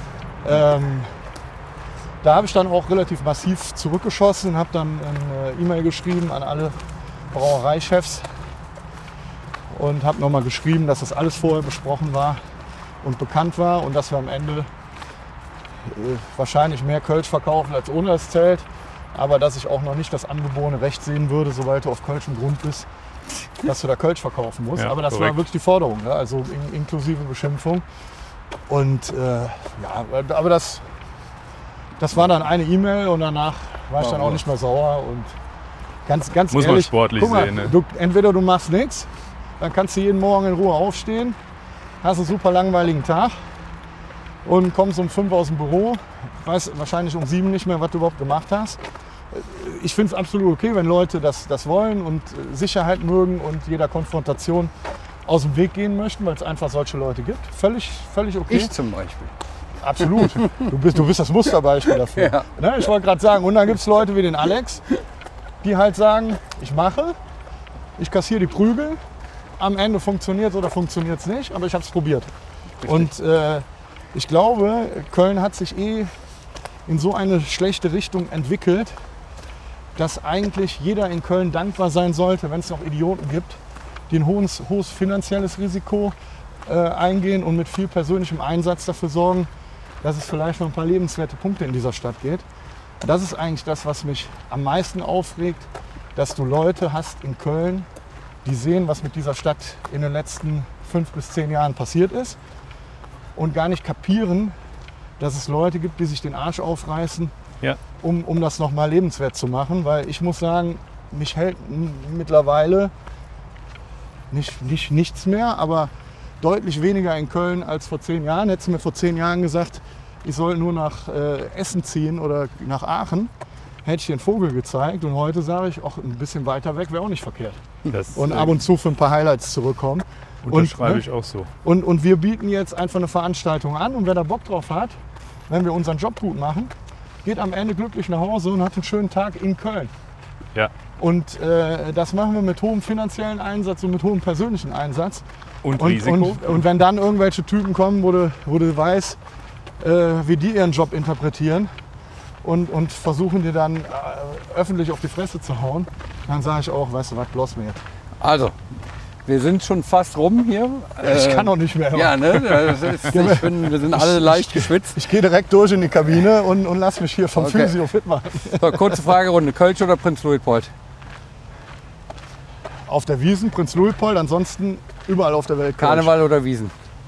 Da habe ich dann auch relativ massiv zurückgeschossen und habe dann eine E-Mail geschrieben an alle Brauereichefs und habe nochmal geschrieben, dass das alles vorher besprochen war und bekannt war und dass wir am Ende wahrscheinlich mehr Kölsch verkaufen als ohne das Zelt, aber dass ich auch noch nicht das angeborene Recht sehen würde, sobald du auf kölschem Grund bist, dass du da Kölsch verkaufen musst. Ja, aber das war wirklich die Forderung, ne? Also inklusive Beschimpfung. Und aber das war dann eine E-Mail und danach war ich dann auch nicht mehr sauer. Und ganz muss ehrlich, man sportlich guck mal, sehen. Ne? Entweder du machst nichts, dann kannst du jeden Morgen in Ruhe aufstehen, hast einen super langweiligen Tag und kommst um 5 aus dem Büro, weißt wahrscheinlich um 7 nicht mehr, was du überhaupt gemacht hast. Ich finde es absolut okay, wenn Leute das wollen und Sicherheit mögen und jeder Konfrontation aus dem Weg gehen möchten, weil es einfach solche Leute gibt. Völlig okay. Ich zum Beispiel. Absolut. Du bist das Musterbeispiel dafür. Ja. Ne, ich wollte gerade sagen, und dann gibt es Leute wie den Alex, die halt sagen, ich mache, ich kassiere die Prügel, am Ende funktioniert es oder funktioniert es nicht, aber ich habe es probiert. Richtig. Und ich glaube, Köln hat sich in so eine schlechte Richtung entwickelt, dass eigentlich jeder in Köln dankbar sein sollte, wenn es noch Idioten gibt, die ein hohes finanzielles Risiko eingehen und mit viel persönlichem Einsatz dafür sorgen, dass es vielleicht noch ein paar lebenswerte Punkte in dieser Stadt geht. Das ist eigentlich das, was mich am meisten aufregt, dass du Leute hast in Köln, die sehen, was mit dieser Stadt in den letzten 5 bis 10 Jahren passiert ist und gar nicht kapieren, dass es Leute gibt, die sich den Arsch aufreißen, Ja. um das nochmal lebenswert zu machen. Weil ich muss sagen, mich hält mittlerweile nichts mehr, aber deutlich weniger in Köln als vor 10 Jahren. Hättest du mir vor 10 Jahren gesagt, ich soll nur nach Essen ziehen oder nach Aachen, hätte ich dir einen Vogel gezeigt. Und heute sage ich, auch ein bisschen weiter weg wäre auch nicht verkehrt. Und ab und zu für ein paar Highlights zurückkommen. Unterschreibe ich auch so. Und wir bieten jetzt einfach eine Veranstaltung an. Und wer da Bock drauf hat, wenn wir unseren Job gut machen, geht am Ende glücklich nach Hause und hat einen schönen Tag in Köln. Ja. Und das machen wir mit hohem finanziellen Einsatz und mit hohem persönlichen Einsatz. Und Risiko. Und wenn dann irgendwelche Typen kommen, wo du weißt, wie die ihren Job interpretieren und versuchen dir dann öffentlich auf die Fresse zu hauen, dann sage ich auch, weißt du was, bloß mir jetzt. Also, wir sind schon fast rum hier. Ich kann auch nicht mehr. Ja, ne? Wir sind alle leicht geschwitzt. Ich gehe direkt durch in die Kabine und lass mich hier vom Okay. Physio fit machen. So, kurze Fragerunde. Kölsch oder Prinz-Luitpold? Auf der Wiesn, Prinz-Luitpold, ansonsten überall auf der Welt. Kölsch. Karneval oder Wiesn?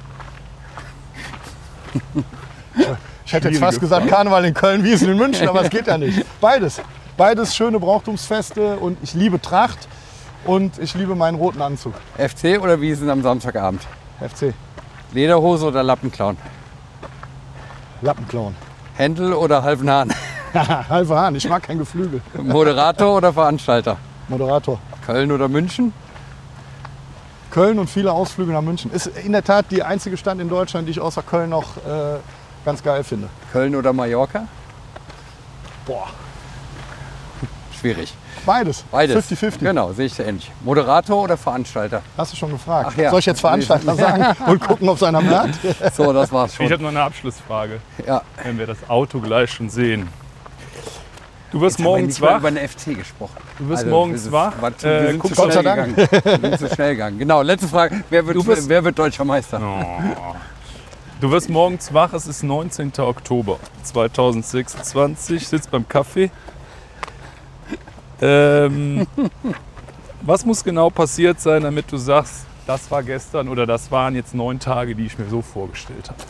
Ich hätte jetzt Schwierige fast gesagt Karneval in Köln, Wiesn in München, aber es geht ja nicht. Beides. Beides schöne Brauchtumsfeste und ich liebe Tracht und ich liebe meinen roten Anzug. FC oder Wiesn am Samstagabend? FC. Lederhose oder Lappenclown? Lappenclown. Händel oder halben Hahn? Halber Hahn, ich mag kein Geflügel. Moderator oder Veranstalter? Moderator. Köln oder München? Köln und viele Ausflüge nach München. Ist in der Tat die einzige Stadt in Deutschland, die ich außer Köln noch ganz geil finde. Köln oder Mallorca? Boah, Schwierig. beides. Beides. 50-50. Genau, sehe ich ähnlich. Moderator oder Veranstalter? Hast du schon gefragt. Ach ja. Soll ich jetzt Veranstalter sagen und gucken, ob es einer merkt? So, das war's Ich schon. habe noch eine Abschlussfrage, Ja. wenn wir das Auto gleich schon sehen. Du wirst Jetzt haben wir morgens nicht mal wach. über den FC gesprochen. Du wirst Also, morgens wir wach. sind guckst zu Gott sei schnell Dank. gegangen. Wir sind zu schnell gegangen. Genau, letzte Frage. Wer wird deutscher Meister? Oh. Du wirst morgens wach, es ist 19. Oktober 2026, sitzt beim Kaffee. Was muss genau passiert sein, damit du sagst, das war gestern oder das waren jetzt 9 Tage, die ich mir so vorgestellt habe?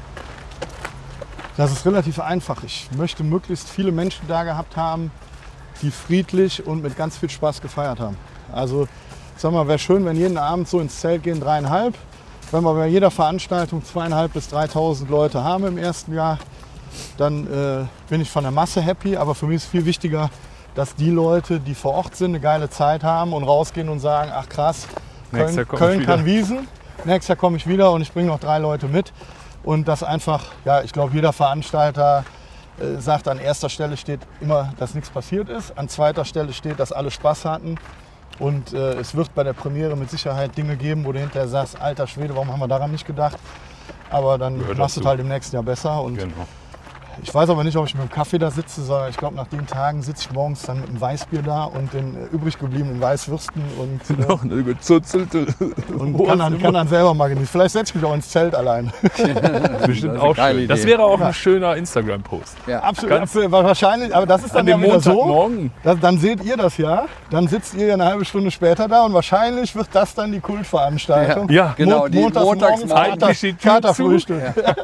Das ist relativ einfach. Ich möchte möglichst viele Menschen da gehabt haben, die friedlich und mit ganz viel Spaß gefeiert haben. Also, sag mal, wäre schön, wenn jeden Abend so ins Zelt gehen, 3,5. Wenn wir bei jeder Veranstaltung 2.500 bis 3.000 Leute haben im ersten Jahr, dann bin ich von der Masse happy. Aber für mich ist viel wichtiger, dass die Leute, die vor Ort sind, eine geile Zeit haben und rausgehen und sagen, ach krass, Nächstes Jahr komm Köln ich kann wieder. Wiesn. Nächstes Jahr komme ich wieder und ich bringe noch 3 Leute mit. Und das einfach, ja, ich glaube, jeder Veranstalter sagt, an erster Stelle steht immer, dass nichts passiert ist. An zweiter Stelle steht, dass alle Spaß hatten. Und es wird bei der Premiere mit Sicherheit Dinge geben, wo du hinterher sagst, alter Schwede, warum haben wir daran nicht gedacht? Aber dann Gehört machst du es dazu. halt im nächsten Jahr besser. Und Genau. ich weiß aber nicht, ob ich mit dem Kaffee da sitze, sondern ich glaube, nach den Tagen sitze ich morgens dann mit einem Weißbier da und den übrig gebliebenen Weißwürsten und, Noch eine gezuzelte und kann dann selber mal genießen. Vielleicht setze ich mich auch ins Zelt allein. Bestimmt eine auch geile schön. Das Idee. wäre auch ein schöner Instagram-Post. Ja. Absolut, wahrscheinlich, aber das ist dann An ja dem wieder so. Montagmorgen. Dann seht ihr das ja, dann sitzt ihr ja eine halbe Stunde später da und wahrscheinlich wird das dann die Kultveranstaltung. Ja, genau, die Montagsmorgens Eigentlich die Tür Katerfrühstück.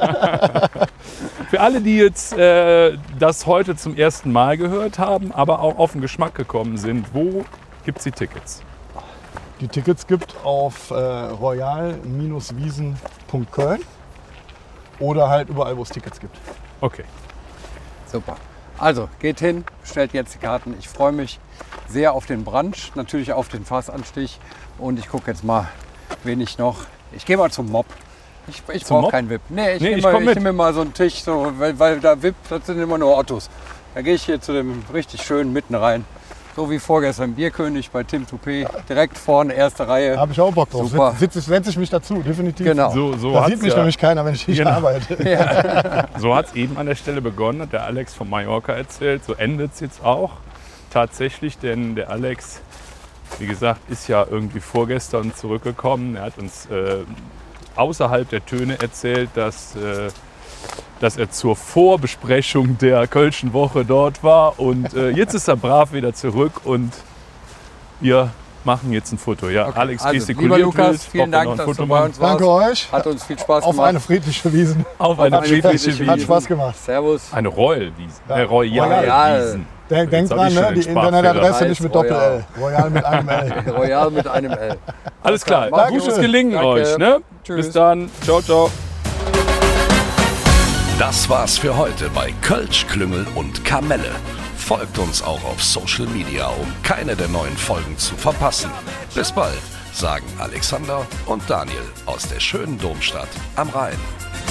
Für alle, die jetzt das heute zum ersten Mal gehört haben, aber auch auf den Geschmack gekommen sind, wo gibt es die Tickets? Die Tickets gibt auf royal-wiesen.köln oder halt überall, wo es Tickets gibt. Okay. Super. Also, geht hin, bestellt jetzt die Karten. Ich freue mich sehr auf den Brunch, natürlich auf den Fassanstich. Und ich gucke jetzt mal, wen ich noch... Ich gehe mal zum Mob. Ich Zum brauche Mob? keinen VIP. Nee, ich Nee, ich nehme komm mit. nehm mir mal so einen Tisch, so, weil da VIP, das sind immer nur Ottos. Da gehe ich hier zu dem richtig schönen mitten rein. So wie vorgestern Bierkönig bei Tim Toupé. Direkt vorne, erste Reihe. Da habe ich auch Bock drauf. Super. Setze ich mich dazu, definitiv. Genau. So Da hat sieht es mich nämlich keiner, wenn ich nicht Genau. arbeite. so hat's eben an der Stelle begonnen, hat der Alex von Mallorca erzählt. So endet es jetzt auch tatsächlich, denn der Alex, wie gesagt, ist ja irgendwie vorgestern zurückgekommen. Er hat uns außerhalb der Töne erzählt, dass er zur Vorbesprechung der Kölschen Woche dort war. Und jetzt ist er brav wieder zurück und wir machen jetzt ein Foto. Ja, Okay, Alex also, gestikuliert lieber Lukas, wild, vielen ob wir noch Dank, ein dass Foto du bei machen. uns warst. Danke euch. Hat uns viel Spaß Auf gemacht. eine friedliche Wiesen. Auf eine eine friedliche friedliche Hat Wiese. Spaß gemacht. Servus. Eine Royal-Wiesen. Ja. Royal-Wiesen. Denk Jetzt hab dran, ich schon ne? den Die Sprachfehler. Internetadresse nicht Heißt mit Royal. Doppel-L. Royal mit einem L. Royal mit einem L. Alles klar. Mach's Gutes gut. Gelingen Danke. euch. Ne? Tschüss. Bis dann. Ciao, ciao. Das war's für heute bei Kölsch, Klüngel und Kamelle. Folgt uns auch auf Social Media, um keine der neuen Folgen zu verpassen. Bis bald, sagen Alexander und Daniel aus der schönen Domstadt am Rhein.